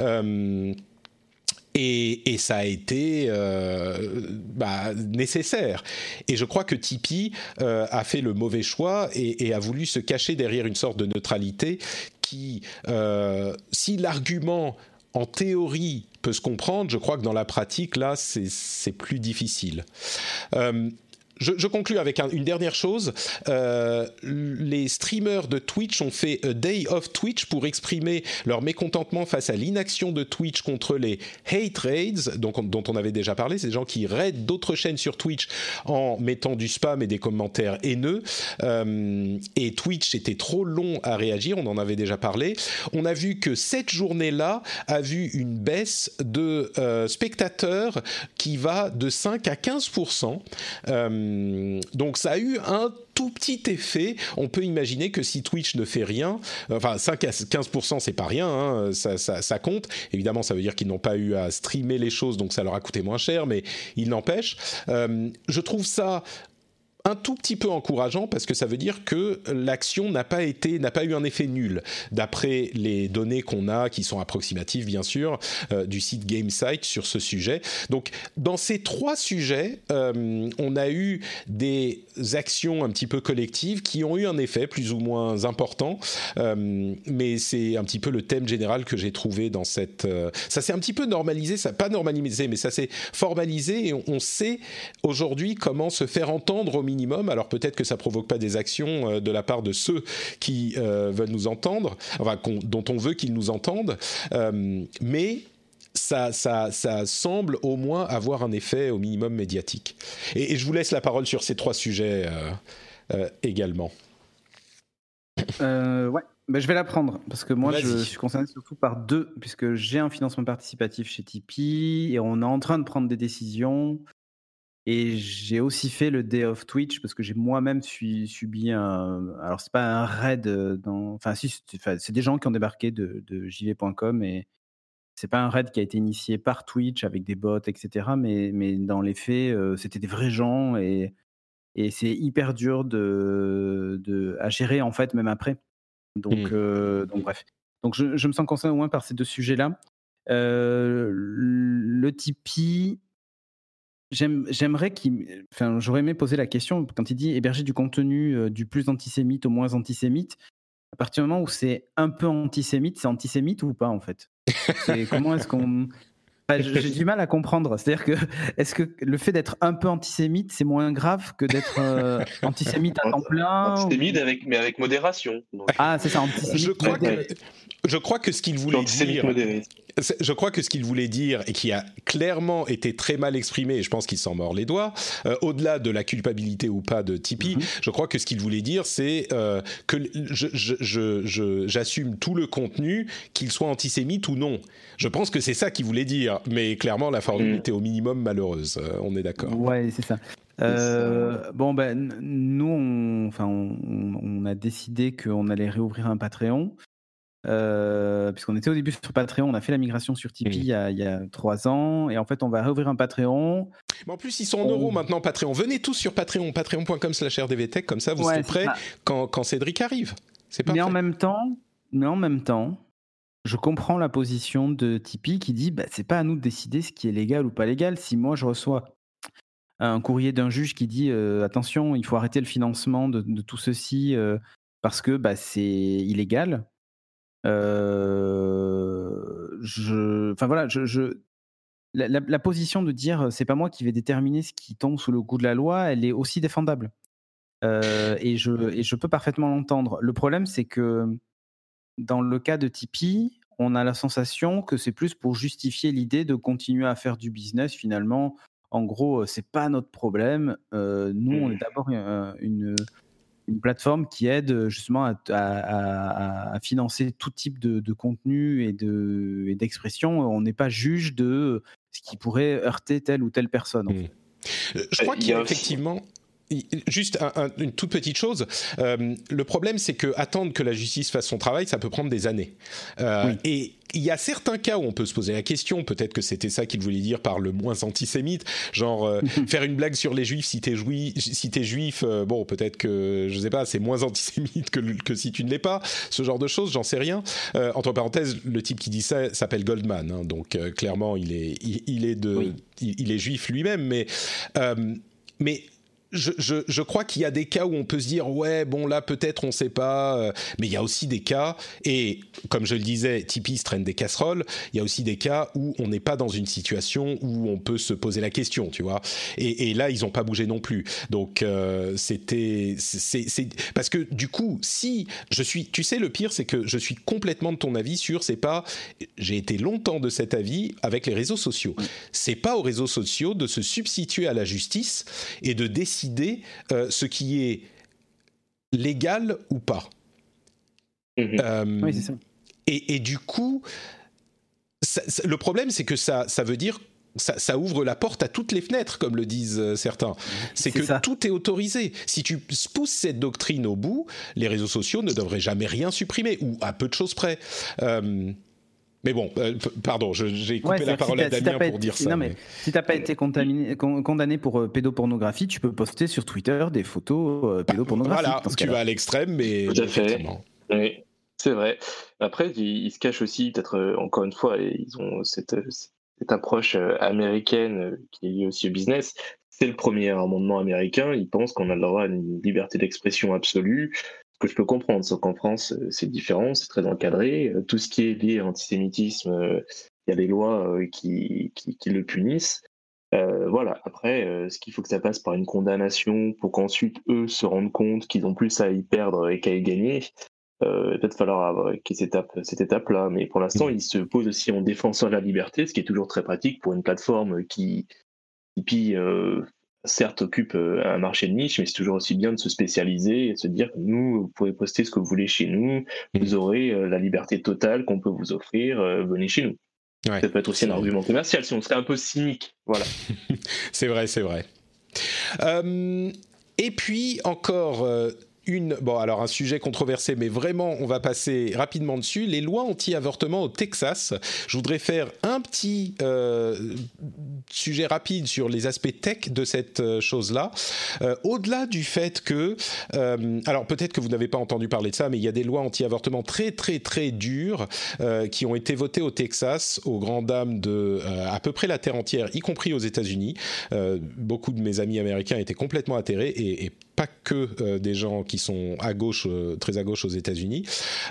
Et ça a été nécessaire. Et je crois que Tipeee a fait le mauvais choix et a voulu se cacher derrière une sorte de neutralité qui, si l'argument en théorie peut se comprendre, je crois que dans la pratique, là, c'est plus difficile. Je conclue avec une dernière chose. Les streamers de Twitch ont fait a Day of Twitch pour exprimer leur mécontentement face à l'inaction de Twitch contre les hate raids, dont on avait déjà parlé. C'est des gens qui raident d'autres chaînes sur Twitch en mettant du spam et des commentaires haineux. Et Twitch était trop long à réagir, on en avait déjà parlé. On a vu que cette journée-là a vu une baisse de spectateurs qui va de 5 à 15%. Donc ça a eu un tout petit effet. On peut imaginer que si Twitch ne fait rien, enfin 5 à 15% c'est pas rien, ça compte. Évidemment ça veut dire qu'ils n'ont pas eu à streamer les choses, donc ça leur a coûté moins cher, mais il n'empêche. Je trouve ça un tout petit peu encourageant parce que ça veut dire que l'action n'a pas eu un effet nul d'après les données qu'on a qui sont approximatives bien sûr du site Gamersite sur ce sujet. Donc dans ces trois sujets on a eu des actions un petit peu collectives qui ont eu un effet plus ou moins important, mais c'est un petit peu le thème général que j'ai trouvé dans cette ça s'est un petit peu normalisé, ça pas normalisé mais ça s'est formalisé et on sait aujourd'hui comment se faire entendre au minimum. Alors peut-être que ça provoque pas des actions de la part de ceux qui veulent nous entendre, enfin dont on veut qu'ils nous entendent, mais ça semble au moins avoir un effet au minimum médiatique. Et je vous laisse la parole sur ces trois sujets également. Ouais. Je vais la prendre parce que moi je suis concerné surtout par deux, puisque j'ai un financement participatif chez Tipeee et on est en train de prendre des décisions. Et j'ai aussi fait le Day of Twitch parce que j'ai moi-même subi alors c'est pas un raid c'est des gens qui ont débarqué de jv.com et c'est pas un raid qui a été initié par Twitch avec des bots, etc. Mais dans les faits, c'était des vrais gens et c'est hyper dur à gérer en fait même après. Donc bref. Donc je me sens concerné au moins par ces deux sujets-là. Le Tipeee. J'aimerais j'aurais aimé poser la question quand il dit héberger du contenu du plus antisémite au moins antisémite. À partir du moment où c'est un peu antisémite, c'est antisémite ou pas en fait? Comment est-ce qu'on... j'ai du mal à comprendre. C'est-à-dire que est-ce que le fait d'être un peu antisémite, c'est moins grave que d'être antisémite à temps plein? Antisémite mais avec modération. Donc... Ah, c'est ça, antisémite. Je crois que ce qu'il voulait dire... Je crois que ce qu'il voulait dire, et qui a clairement été très mal exprimé, et je pense qu'il s'en mord les doigts, au-delà de la culpabilité ou pas de Tipeee, je crois que ce qu'il voulait dire, c'est que j'assume tout le contenu, qu'il soit antisémite ou non. Je pense que c'est ça qu'il voulait dire, mais clairement la formule était au minimum malheureuse, on est d'accord. Ouais, c'est ça. Nous, on a décidé qu'on allait réouvrir un Patreon. Puisqu'on était au début sur Patreon, on a fait la migration sur Tipeee il y a 3 ans et en fait on va réouvrir un Patreon. Mais en plus ils sont en euros maintenant Patreon. Venez tous sur Patreon, patreon.com/rdvtech, comme ça vous serez prêts quand Cédric arrive. C'est parfait. Mais en même temps, Mais en même temps, je comprends la position de Tipeee qui dit c'est pas à nous de décider ce qui est légal ou pas légal. Si moi je reçois un courrier d'un juge qui dit attention, il faut arrêter le financement de tout ceci parce que c'est illégal. La position de dire c'est pas moi qui vais déterminer ce qui tombe sous le coup de la loi, elle est aussi défendable. Et je peux parfaitement l'entendre. Le problème, c'est que dans le cas de Tipeee, on a la sensation que c'est plus pour justifier l'idée de continuer à faire du business finalement. En gros, c'est pas notre problème. Nous, on est d'abord une plateforme qui aide justement à financer tout type de contenu et d'expression. On n'est pas juge de ce qui pourrait heurter telle ou telle personne. En fait. Je crois qu'il y a effectivement... Juste une toute petite chose, le problème c'est que attendre que la justice fasse son travail, ça peut prendre des années. Oui. Et il y a certains cas où on peut se poser la question, peut-être que c'était ça qu'il voulait dire par le moins antisémite, genre faire une blague sur les juifs si t'es juif, bon peut-être que, je sais pas, c'est moins antisémite que si tu ne l'es pas, ce genre de choses, j'en sais rien. Entre parenthèses, le type qui dit ça s'appelle Goldman, hein, donc clairement il est juif lui-même, mais je crois qu'il y a des cas où on peut se dire ouais bon là peut-être on sait pas, mais il y a aussi des cas, et comme je le disais, Tipeee se traîne des casseroles, il y a aussi des cas où on n'est pas dans une situation où on peut se poser la question, tu vois, et là ils ont pas bougé non plus, donc c'est parce que du coup si je suis, tu sais, le pire c'est que je suis complètement de ton avis sur, j'ai été longtemps de cet avis avec les réseaux sociaux, c'est pas aux réseaux sociaux de se substituer à la justice et de décider ce qui est légal ou pas. Oui, c'est ça. Et du coup, le problème, c'est que ça veut dire... Ça ouvre la porte à toutes les fenêtres, comme le disent certains. C'est que ça. Tout est autorisé. Si tu pousses cette doctrine au bout, les réseaux sociaux ne devraient jamais rien supprimer, ou à peu de choses près. Mais bon, pardon, j'ai coupé la parole à Damien pour dire ça. Non, mais si t'as pas été condamné pour pédopornographie, tu peux poster sur Twitter des photos pédopornographiques. Voilà, tu vas à l'extrême, mais tout à fait. Oui, c'est vrai. Après, ils se cachent aussi, peut-être encore une fois, ils ont cette approche américaine qui est liée aussi au business. C'est le premier amendement américain. Ils pensent qu'on a le droit à une liberté d'expression absolue. Ce que je peux comprendre, sauf qu'en France, c'est différent, c'est très encadré. Tout ce qui est lié à l'antisémitisme, il y a des lois qui le punissent. Voilà. Après, ce qu'il faut que ça passe par une condamnation pour qu'ensuite eux se rendent compte qu'ils ont plus à y perdre et qu'à y gagner. Peut-être falloir avoir cette étape-là. Mais pour l'instant, ils se posent aussi en défenseur de la liberté, ce qui est toujours très pratique pour une plateforme qui certes occupe un marché de niche, mais c'est toujours aussi bien de se spécialiser et de se dire que nous, vous pouvez poster ce que vous voulez chez nous, vous aurez la liberté totale qu'on peut vous offrir, venez chez nous. Ouais, ça peut être aussi un argument commercial, si on serait un peu cynique. Voilà. C'est vrai. Et puis encore... alors un sujet controversé, mais vraiment, on va passer rapidement dessus. Les lois anti-avortement au Texas. Je voudrais faire un petit sujet rapide sur les aspects tech de cette chose-là. Au-delà du fait que... alors peut-être que vous n'avez pas entendu parler de ça, mais il y a des lois anti-avortement très, très, très dures qui ont été votées au Texas, aux grandes dames de à peu près la terre entière, y compris aux États-Unis. Beaucoup de mes amis américains étaient complètement atterrés, et pas que des gens qui sont à gauche, très à gauche aux États-Unis.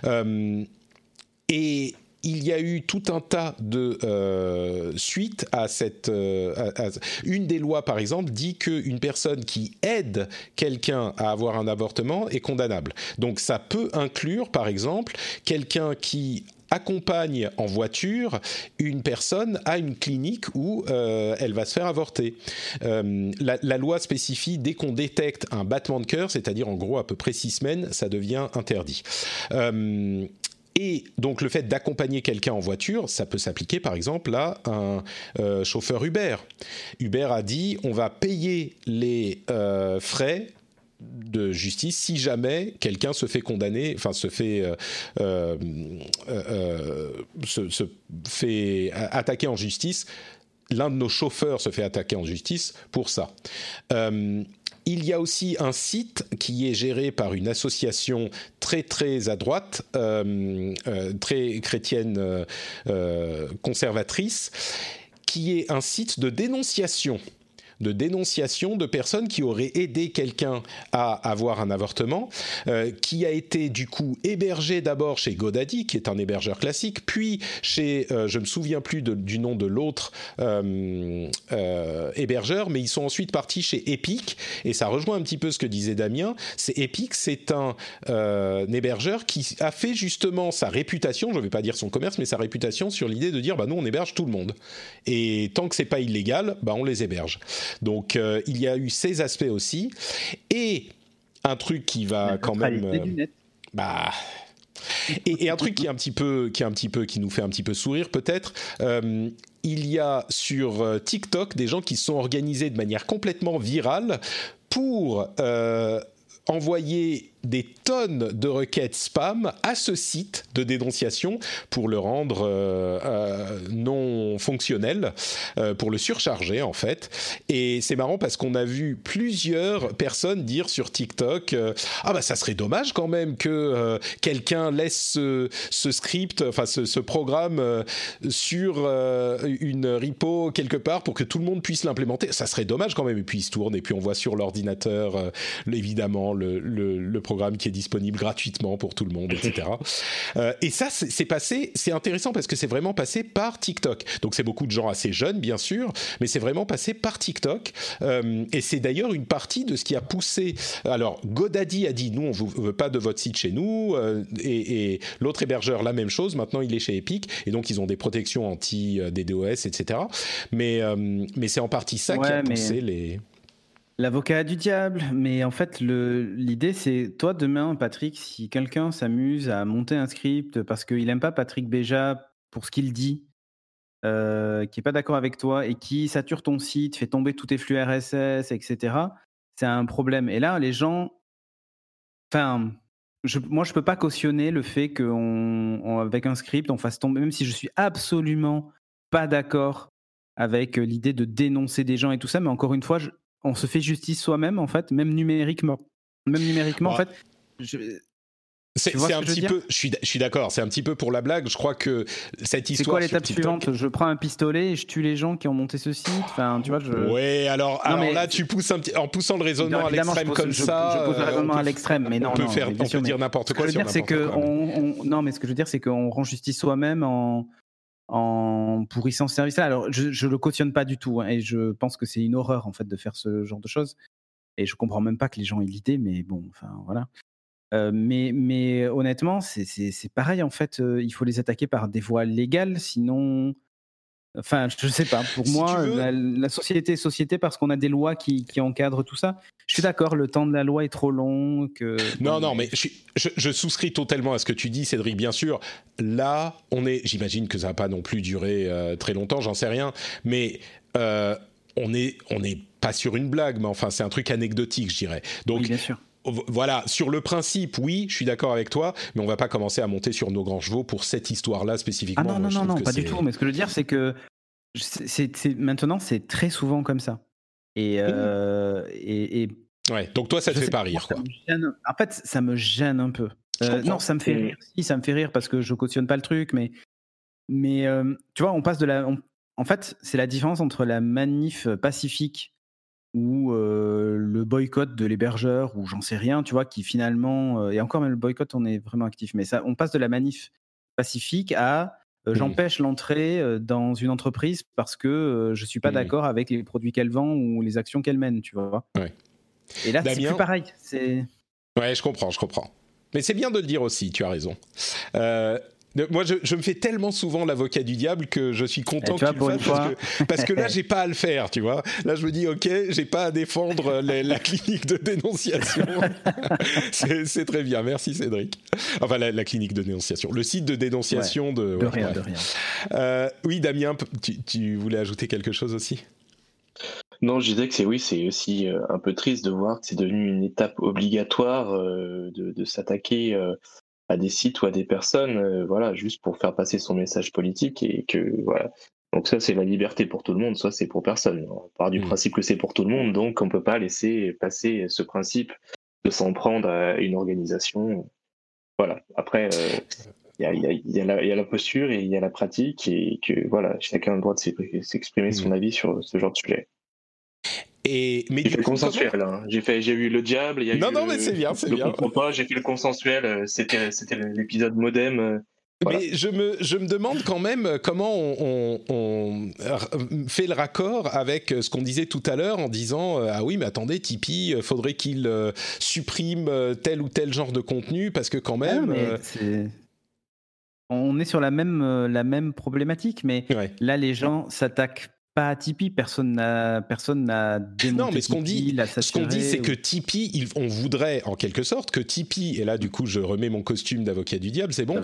Et il y a eu tout un tas de suites à cette... une des lois, par exemple, dit qu'une personne qui aide quelqu'un à avoir un avortement est condamnable. Donc ça peut inclure, par exemple, quelqu'un qui accompagne en voiture une personne à une clinique où elle va se faire avorter. La loi spécifie, dès qu'on détecte un battement de cœur, c'est-à-dire en gros à peu près 6 semaines, ça devient interdit. Et donc le fait d'accompagner quelqu'un en voiture, ça peut s'appliquer par exemple à un chauffeur Uber. Uber a dit, on va payer les frais de justice si jamais quelqu'un se fait condamner, enfin se fait attaquer en justice l'un de nos chauffeurs se fait attaquer en justice pour ça. Il y a aussi un site qui est géré par une association très très à droite, très chrétienne, conservatrice, qui est un site de dénonciation de personnes qui auraient aidé quelqu'un à avoir un avortement, qui a été du coup hébergé d'abord chez GoDaddy, qui est un hébergeur classique, puis chez, je me souviens plus du nom de l'autre hébergeur, mais ils sont ensuite partis chez Epic, et ça rejoint un petit peu ce que disait Damien. Epic, c'est un hébergeur qui a fait justement sa réputation, je ne vais pas dire son commerce, mais sa réputation sur l'idée de dire, nous on héberge tout le monde, et tant que c'est pas illégal, on les héberge. Donc il y a eu ces aspects aussi, et un truc qui va quand même et un truc qui nous fait un petit peu sourire peut-être, il y a sur TikTok des gens qui se sont organisés de manière complètement virale pour envoyer des tonnes de requêtes spam à ce site de dénonciation pour le rendre non fonctionnel, pour le surcharger en fait. Et c'est marrant parce qu'on a vu plusieurs personnes dire sur TikTok ça serait dommage quand même que quelqu'un laisse ce script, enfin ce programme sur une repo quelque part pour que tout le monde puisse l'implémenter. Ça serait dommage quand même. Et puis il se tourne et puis on voit sur l'ordinateur évidemment le programme qui est disponible gratuitement pour tout le monde, etc. Et ça, c'est intéressant parce que c'est vraiment passé par TikTok. Donc c'est beaucoup de gens assez jeunes, bien sûr, mais c'est vraiment passé par TikTok. Et c'est d'ailleurs une partie de ce qui a poussé... Alors, GoDaddy a dit, nous, on ne veut pas de votre site chez nous, et l'autre hébergeur, la même chose. Maintenant, il est chez Epic, et donc ils ont des protections anti-DDoS, etc. Mais c'est en partie ça qui a poussé les... L'avocat du diable, mais en fait, l'idée, c'est toi, demain, Patrick, si quelqu'un s'amuse à monter un script parce qu'il n'aime pas Patrick Béja pour ce qu'il dit, qui n'est pas d'accord avec toi et qui sature ton site, fait tomber tous tes flux RSS, etc., c'est un problème. Et là, les gens... Enfin, moi, je ne peux pas cautionner le fait qu'avec un script, on fasse tomber, même si je suis absolument pas d'accord avec l'idée de dénoncer des gens et tout ça, mais encore une fois, on se fait justice soi-même, en fait, même numériquement. En fait. C'est un petit peu. Je suis d'accord. C'est un petit peu pour la blague. Je crois que cette histoire. C'est quoi l'étape suivante ? Je prends un pistolet et je tue les gens qui ont monté ce site. Enfin, tu vois. Ouais. Alors là, tu pousses en poussant le raisonnement à l'extrême comme ça. Je pousse le raisonnement à l'extrême, mais non. On peut dire n'importe quoi. Ce que je veux dire, c'est que non, mais ce que je veux dire, c'est qu'on rend justice soi-même en pourrissant ce service-là. Alors, je le cautionne pas du tout, et je pense que c'est une horreur en fait de faire ce genre de choses. Et je comprends même pas que les gens aient l'idée, mais bon, enfin voilà. Mais honnêtement, c'est pareil en fait. Il faut les attaquer par des voies légales, sinon. Enfin, je sais pas. Pour moi, la société est société parce qu'on a des lois qui encadrent tout ça. Je suis d'accord, le temps de la loi est trop long. Non, mais je souscris totalement à ce que tu dis, Cédric, bien sûr. Là, j'imagine que ça va pas non plus durer très longtemps, j'en sais rien. Mais on est pas sur une blague, mais enfin, c'est un truc anecdotique, je dirais. Donc, oui, bien sûr. Voilà, sur le principe, oui, je suis d'accord avec toi, mais on va pas commencer à monter sur nos grands chevaux pour cette histoire-là spécifiquement. Ah non, pas du tout. Mais ce que je veux dire, c'est que maintenant, c'est très souvent comme ça. Et ouais. Donc toi, ça te fait pas rire, quoi. En fait, ça me gêne un peu. Non, ça me fait rire. Si, ça me fait rire parce que je cautionne pas le truc, mais tu vois, on passe en fait, c'est la différence entre la manif pacifique ou le boycott de l'hébergeur, ou j'en sais rien, tu vois, qui finalement... et encore, même le boycott, on est vraiment actif. Mais ça, on passe de la manif pacifique à j'empêche l'entrée dans une entreprise parce que je ne suis pas d'accord avec les produits qu'elle vend ou les actions qu'elle mène, tu vois. Ouais. Et là, Damien, c'est plus pareil. Ouais, je comprends. Mais c'est bien de le dire aussi, tu as raison. Moi, je me fais tellement souvent l'avocat du diable que je suis content que tu le fasses parce que là, j'ai pas à le faire, tu vois. Là, je me dis, ok, j'ai pas à défendre la clinique de dénonciation. c'est très bien, merci Cédric. Enfin, la clinique de dénonciation, le site de dénonciation de rien. Oui, Damien, tu voulais ajouter quelque chose aussi ? Non, je disais que c'est aussi un peu triste de voir que c'est devenu une étape obligatoire de s'attaquer à des sites ou à des personnes, voilà, juste pour faire passer son message politique, et que voilà, Donc ça, c'est la liberté pour tout le monde, soit c'est pour personne. On part du principe que c'est pour tout le monde, donc on ne peut pas laisser passer ce principe de s'en prendre à une organisation. Voilà. Après, il y a la posture et il y a la pratique, et que voilà, chacun a le droit de s'exprimer son avis sur ce genre de sujet. Mais j'ai fait le consensuel. Hein. J'ai eu le diable, il y a eu mais c'est bien, c'est bien. Pas, j'ai fait le consensuel. C'était l'épisode modem. Voilà. Mais je me demande quand même comment on fait le raccord avec ce qu'on disait tout à l'heure en disant ah oui mais attendez, Tipeee, faudrait qu'il supprime tel ou tel genre de contenu parce que quand même on est sur la même problématique, mais là les gens s'attaquent pas à Tipeee, personne n'a démonté. Non, mais ce qu'on dit, c'est que ou... Tipeee, on voudrait en quelque sorte que Tipeee, et là du coup je remets mon costume d'avocat du diable, c'est bon.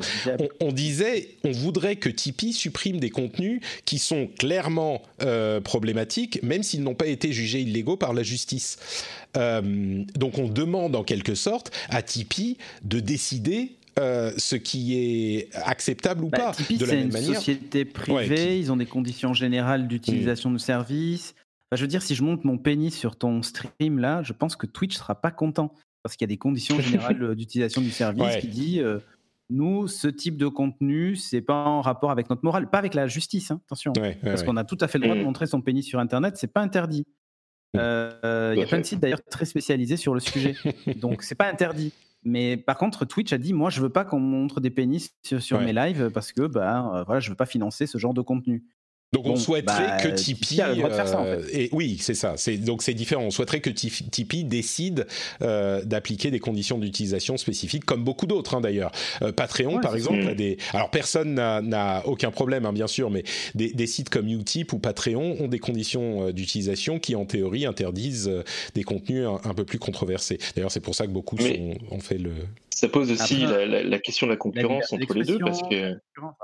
On voudrait que Tipeee supprime des contenus qui sont clairement problématiques, même s'ils n'ont pas été jugés illégaux par la justice. Donc on demande en quelque sorte à Tipeee de décider ce qui est acceptable ou pas. Tipeee, de la même manière. C'est une société privée, ils ont des conditions générales d'utilisation de services. Enfin, je veux dire, si je monte mon pénis sur ton stream là, je pense que Twitch sera pas content parce qu'il y a des conditions générales d'utilisation du service qui dit nous, ce type de contenu, c'est pas en rapport avec notre morale, pas avec la justice, hein, attention, parce qu'on a tout à fait le droit de montrer son pénis sur Internet, c'est pas interdit. Il y a plein de sites d'ailleurs très spécialisés sur le sujet, donc c'est pas interdit. Mais par contre, Twitch a dit, moi, je veux pas qu'on montre des pénis sur mes lives parce que, voilà, je veux pas financer ce genre de contenu. Donc on souhaiterait que Tipeee a le droit de faire ça, en fait. Et oui, c'est ça. Donc c'est différent. On souhaiterait que Tipeee décide d'appliquer des conditions d'utilisation spécifiques, comme beaucoup d'autres d'ailleurs. Patreon, par exemple, a des. Alors personne n'a aucun problème, bien sûr, mais des sites comme Utip ou Patreon ont des conditions d'utilisation qui, en théorie, interdisent des contenus un peu plus controversés. D'ailleurs, c'est pour ça que beaucoup ont fait le. Ça pose aussi la question de la concurrence entre les deux, parce que.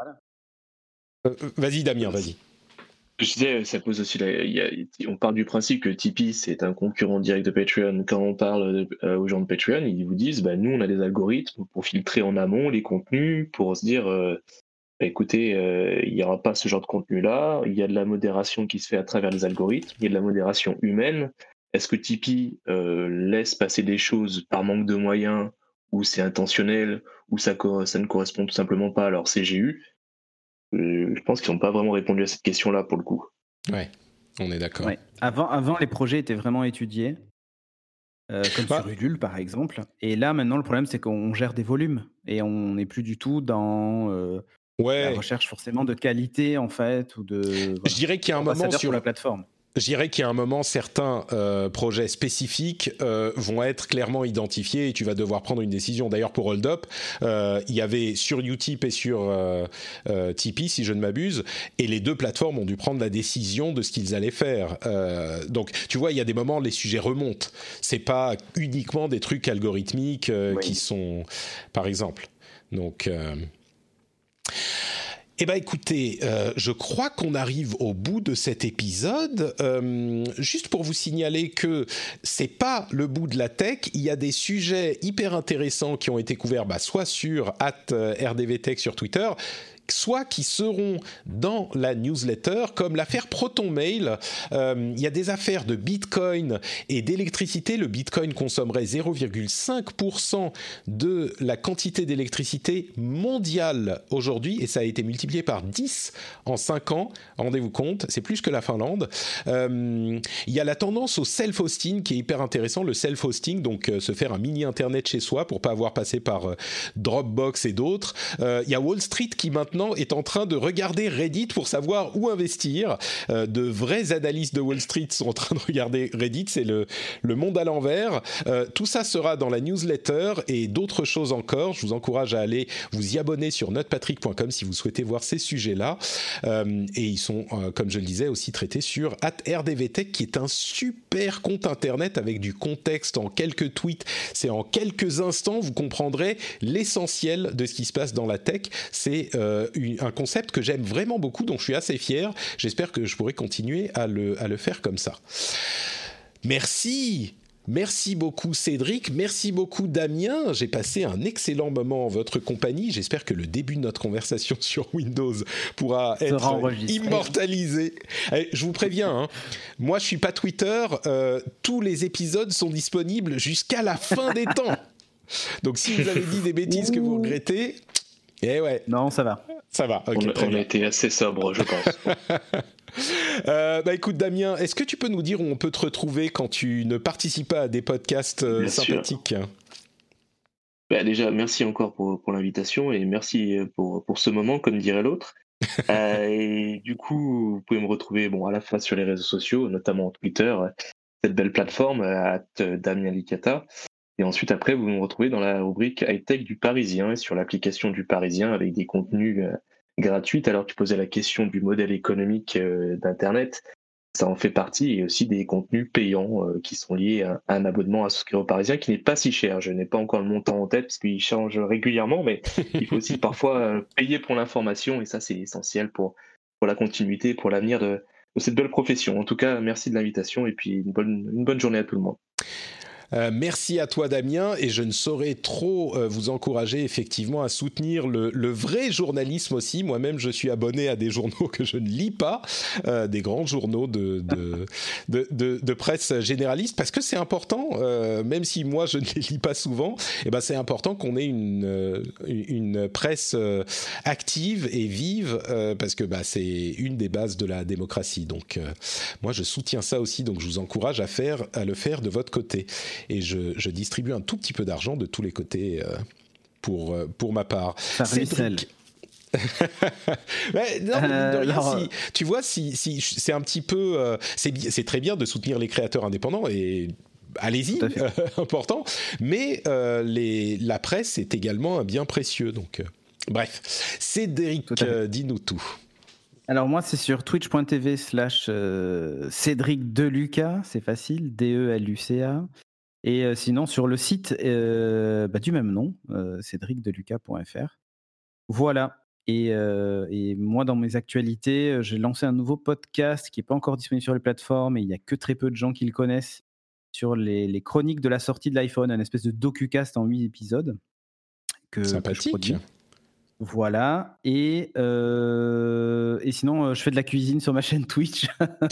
Vas-y, Damien, vas-y. Je disais, ça pose aussi on part du principe que Tipeee c'est un concurrent direct de Patreon. Quand on parle aux gens de Patreon, ils vous disent nous on a des algorithmes pour filtrer en amont les contenus, pour se dire écoutez, il n'y aura pas ce genre de contenu là, il y a de la modération qui se fait à travers les algorithmes, il y a de la modération humaine. Est-ce que Tipeee laisse passer des choses par manque de moyens, ou c'est intentionnel, ou ça ne correspond tout simplement pas à leur CGU? Je pense qu'ils n'ont pas vraiment répondu à cette question-là pour le coup. Ouais, on est d'accord. Ouais. Avant, les projets étaient vraiment étudiés, comme sur Ulule par exemple. Et là, maintenant, le problème, c'est qu'on gère des volumes et on n'est plus du tout dans la recherche forcément de qualité en fait ou de. Voilà, je dirais qu'il y a un moment sur la plateforme. Je dirais qu'il y a un moment, certains projets spécifiques vont être clairement identifiés et tu vas devoir prendre une décision. D'ailleurs, pour Hold Up, il y avait sur Utip et sur Tipeee, si je ne m'abuse, et les deux plateformes ont dû prendre la décision de ce qu'ils allaient faire. Donc, tu vois, il y a des moments, les sujets remontent. C'est pas uniquement des trucs algorithmiques qui sont, par exemple. Donc... Eh bien écoutez, je crois qu'on arrive au bout de cet épisode. Juste pour vous signaler que c'est pas le bout de la tech, il y a des sujets hyper intéressants qui ont été couverts soit sur @rdvtech sur Twitter, soit qui seront dans la newsletter, comme l'affaire ProtonMail. Il y a des affaires de Bitcoin et d'électricité. Le Bitcoin consommerait 0,5% de la quantité d'électricité mondiale aujourd'hui, et ça a été multiplié par 10 en 5 ans. Rendez-vous compte, c'est plus que la Finlande. Il y a la tendance au self-hosting qui est hyper intéressant. Le self-hosting, donc se faire un mini-internet chez soi pour pas avoir passé par Dropbox et d'autres. Il y a Wall Street qui maintenant est en train de regarder Reddit pour savoir où investir. De vrais analystes de Wall Street sont en train de regarder Reddit, c'est le monde à l'envers. Tout ça sera dans la newsletter et d'autres choses encore. Je vous encourage à aller vous y abonner sur notepatrick.com si vous souhaitez voir ces sujets-là. Et ils sont, comme je le disais, aussi traités sur @rdvtech, qui est un super compte internet avec du contexte en quelques tweets. C'est en quelques instants, vous comprendrez l'essentiel de ce qui se passe dans la tech. C'est un concept que j'aime vraiment beaucoup, dont je suis assez fier. J'espère que je pourrai continuer à le faire comme ça. Merci Merci beaucoup Cédric, merci beaucoup Damien. J'ai passé un excellent moment en votre compagnie. J'espère que le début de notre conversation sur Windows pourra être immortalisé. Allez, je vous préviens, hein, moi je suis pas Twitter, tous les épisodes sont disponibles jusqu'à la fin des temps. Donc si vous avez dit des bêtises que vous regrettez, ouais. Non, ça va. Ça va, ok. On a été assez sobre, je pense. Écoute Damien, est-ce que tu peux nous dire où on peut te retrouver quand tu ne participes pas à des podcasts sympathiques ? Déjà, merci encore pour l'invitation et merci pour ce moment, comme dirait l'autre. Et du coup, vous pouvez me retrouver à la fois sur les réseaux sociaux, notamment Twitter, cette belle plateforme, @Damien Licata. Et ensuite, après, vous me retrouvez dans la rubrique high-tech du Parisien et sur l'application du Parisien avec des contenus gratuits. Alors, tu posais la question du modèle économique d'Internet. Ça en fait partie, et aussi des contenus payants qui sont liés à un abonnement à souscrire au Parisien qui n'est pas si cher. Je n'ai pas encore le montant en tête parce qu'il change régulièrement, mais il faut aussi parfois payer pour l'information et ça, c'est essentiel pour la continuité, pour l'avenir de cette belle profession. En tout cas, merci de l'invitation et puis une bonne journée à tout le monde. Merci à toi Damien, et je ne saurais trop vous encourager effectivement à soutenir le vrai journalisme aussi. Moi-même je suis abonné à des journaux que je ne lis pas, des grands journaux de presse généraliste, parce que c'est important, même si moi je ne les lis pas souvent, c'est important qu'on ait une presse active et vive, parce que c'est une des bases de la démocratie. Donc moi je soutiens ça aussi, donc je vous encourage à le faire de votre côté. Et je distribue un tout petit peu d'argent de tous les côtés pour ma part. Ça ruisselle. Tu vois, si c'est un petit peu... c'est très bien de soutenir les créateurs indépendants, et allez-y, important. Mais la presse est également un bien précieux. Donc, bref. Cédric, dis-nous tout. Alors moi, c'est sur twitch.tv/Cédric Deluca, c'est facile, DELUCA. Et sinon, sur le site du même nom, cédricdeluca.fr. Voilà. Et moi, dans mes actualités, j'ai lancé un nouveau podcast qui n'est pas encore disponible sur les plateformes, et il n'y a que très peu de gens qui le connaissent, sur les chroniques de la sortie de l'iPhone, un espèce de docu-cast en 8 épisodes. Sympathique. Que je produis. Voilà, et sinon je fais de la cuisine sur ma chaîne Twitch,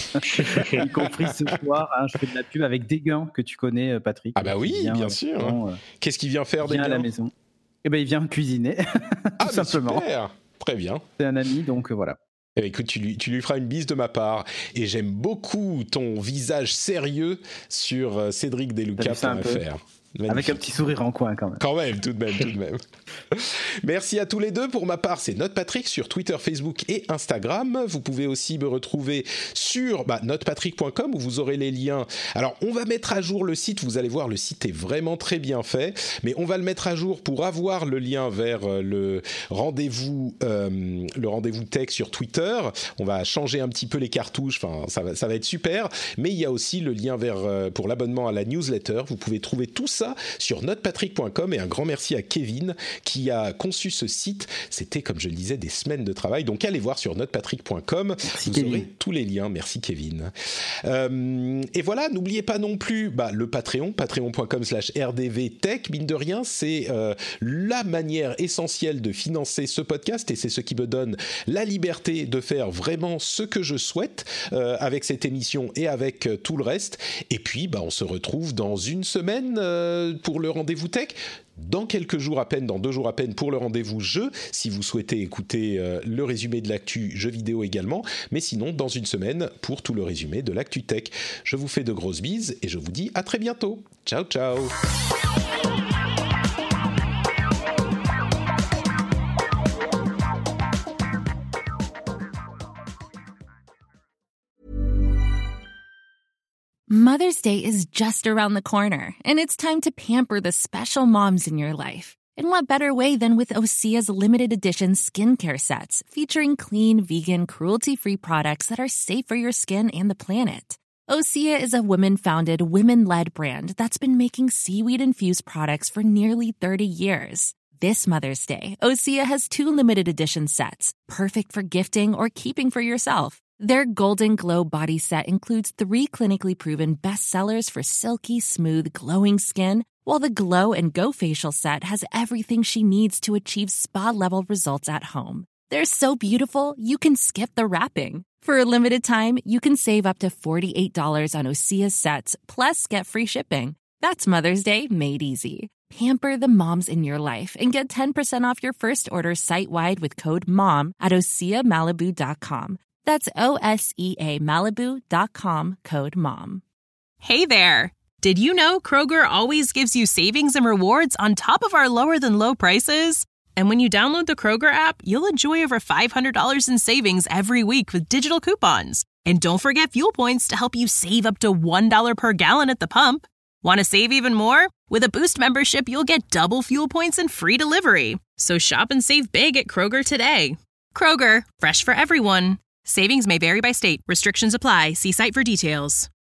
y compris ce soir, je fais de la pub avec Dégain, que tu connais Patrick. Ah bah oui, bien sûr. Qu'est-ce qu'il vient faire Dégain ? À la maison. Il vient cuisiner, tout simplement. Super. Très bien. C'est un ami, donc voilà. Écoute, tu lui feras une bise de ma part, et j'aime beaucoup ton visage sérieux sur cédricdeluca.fr. Magnifique. Avec un petit sourire en coin quand même. Tout de même. Merci à tous les deux. Pour ma part, c'est NotePatrick sur Twitter, Facebook et Instagram. Vous pouvez aussi me retrouver sur notepatrick.com où vous aurez les liens. Alors, on va mettre à jour le site. Vous allez voir, le site est vraiment très bien fait. Mais on va le mettre à jour pour avoir le lien vers le rendez-vous tech sur Twitter. On va changer un petit peu les cartouches. Enfin, ça va être super. Mais il y a aussi le lien pour l'abonnement à la newsletter. Vous pouvez trouver tout ça sur notepatrick.com, et un grand merci à Kevin qui a conçu ce site. C'était, comme je le disais, des semaines de travail, donc allez voir sur notepatrick.com, vous aurez tous les liens. Merci Kevin. Et voilà, n'oubliez pas non plus le Patreon, patreon.com/rdvtech. Mine de rien, c'est la manière essentielle de financer ce podcast, et c'est ce qui me donne la liberté de faire vraiment ce que je souhaite avec cette émission et avec tout le reste. Et puis on se retrouve dans une semaine pour le rendez-vous tech, dans quelques jours à peine, dans 2 jours à peine pour le rendez-vous jeu, si vous souhaitez écouter le résumé de l'actu jeux vidéo également, mais sinon dans une semaine pour tout le résumé de l'actu tech. Je vous fais de grosses bises et je vous dis à très bientôt. Ciao ciao. Mother's Day is just around the corner, and it's time to pamper the special moms in your life. And what better way than with Osea's limited edition skincare sets, featuring clean, vegan, cruelty-free products that are safe for your skin and the planet. Osea is a women-founded, women-led brand that's been making seaweed-infused products for nearly 30 years. This Mother's Day, Osea has 2 limited edition sets, perfect for gifting or keeping for yourself. Their Golden Glow body set includes 3 clinically proven bestsellers for silky, smooth, glowing skin, while the Glow and Go facial set has everything she needs to achieve spa-level results at home. They're so beautiful, you can skip the wrapping. For a limited time, you can save up to $48 on Osea sets, plus get free shipping. That's Mother's Day made easy. Pamper the moms in your life and get 10% off your first order site-wide with code MOM at OseaMalibu.com. That's OSEA Malibu.com, code MOM. Hey there! Did you know Kroger always gives you savings and rewards on top of our lower-than-low prices? And when you download the Kroger app, you'll enjoy over $500 in savings every week with digital coupons. And don't forget fuel points to help you save up to $1 per gallon at the pump. Want to save even more? With a Boost membership, you'll get double fuel points and free delivery. So shop and save big at Kroger today. Kroger, fresh for everyone. Savings may vary by state. Restrictions apply. See site for details.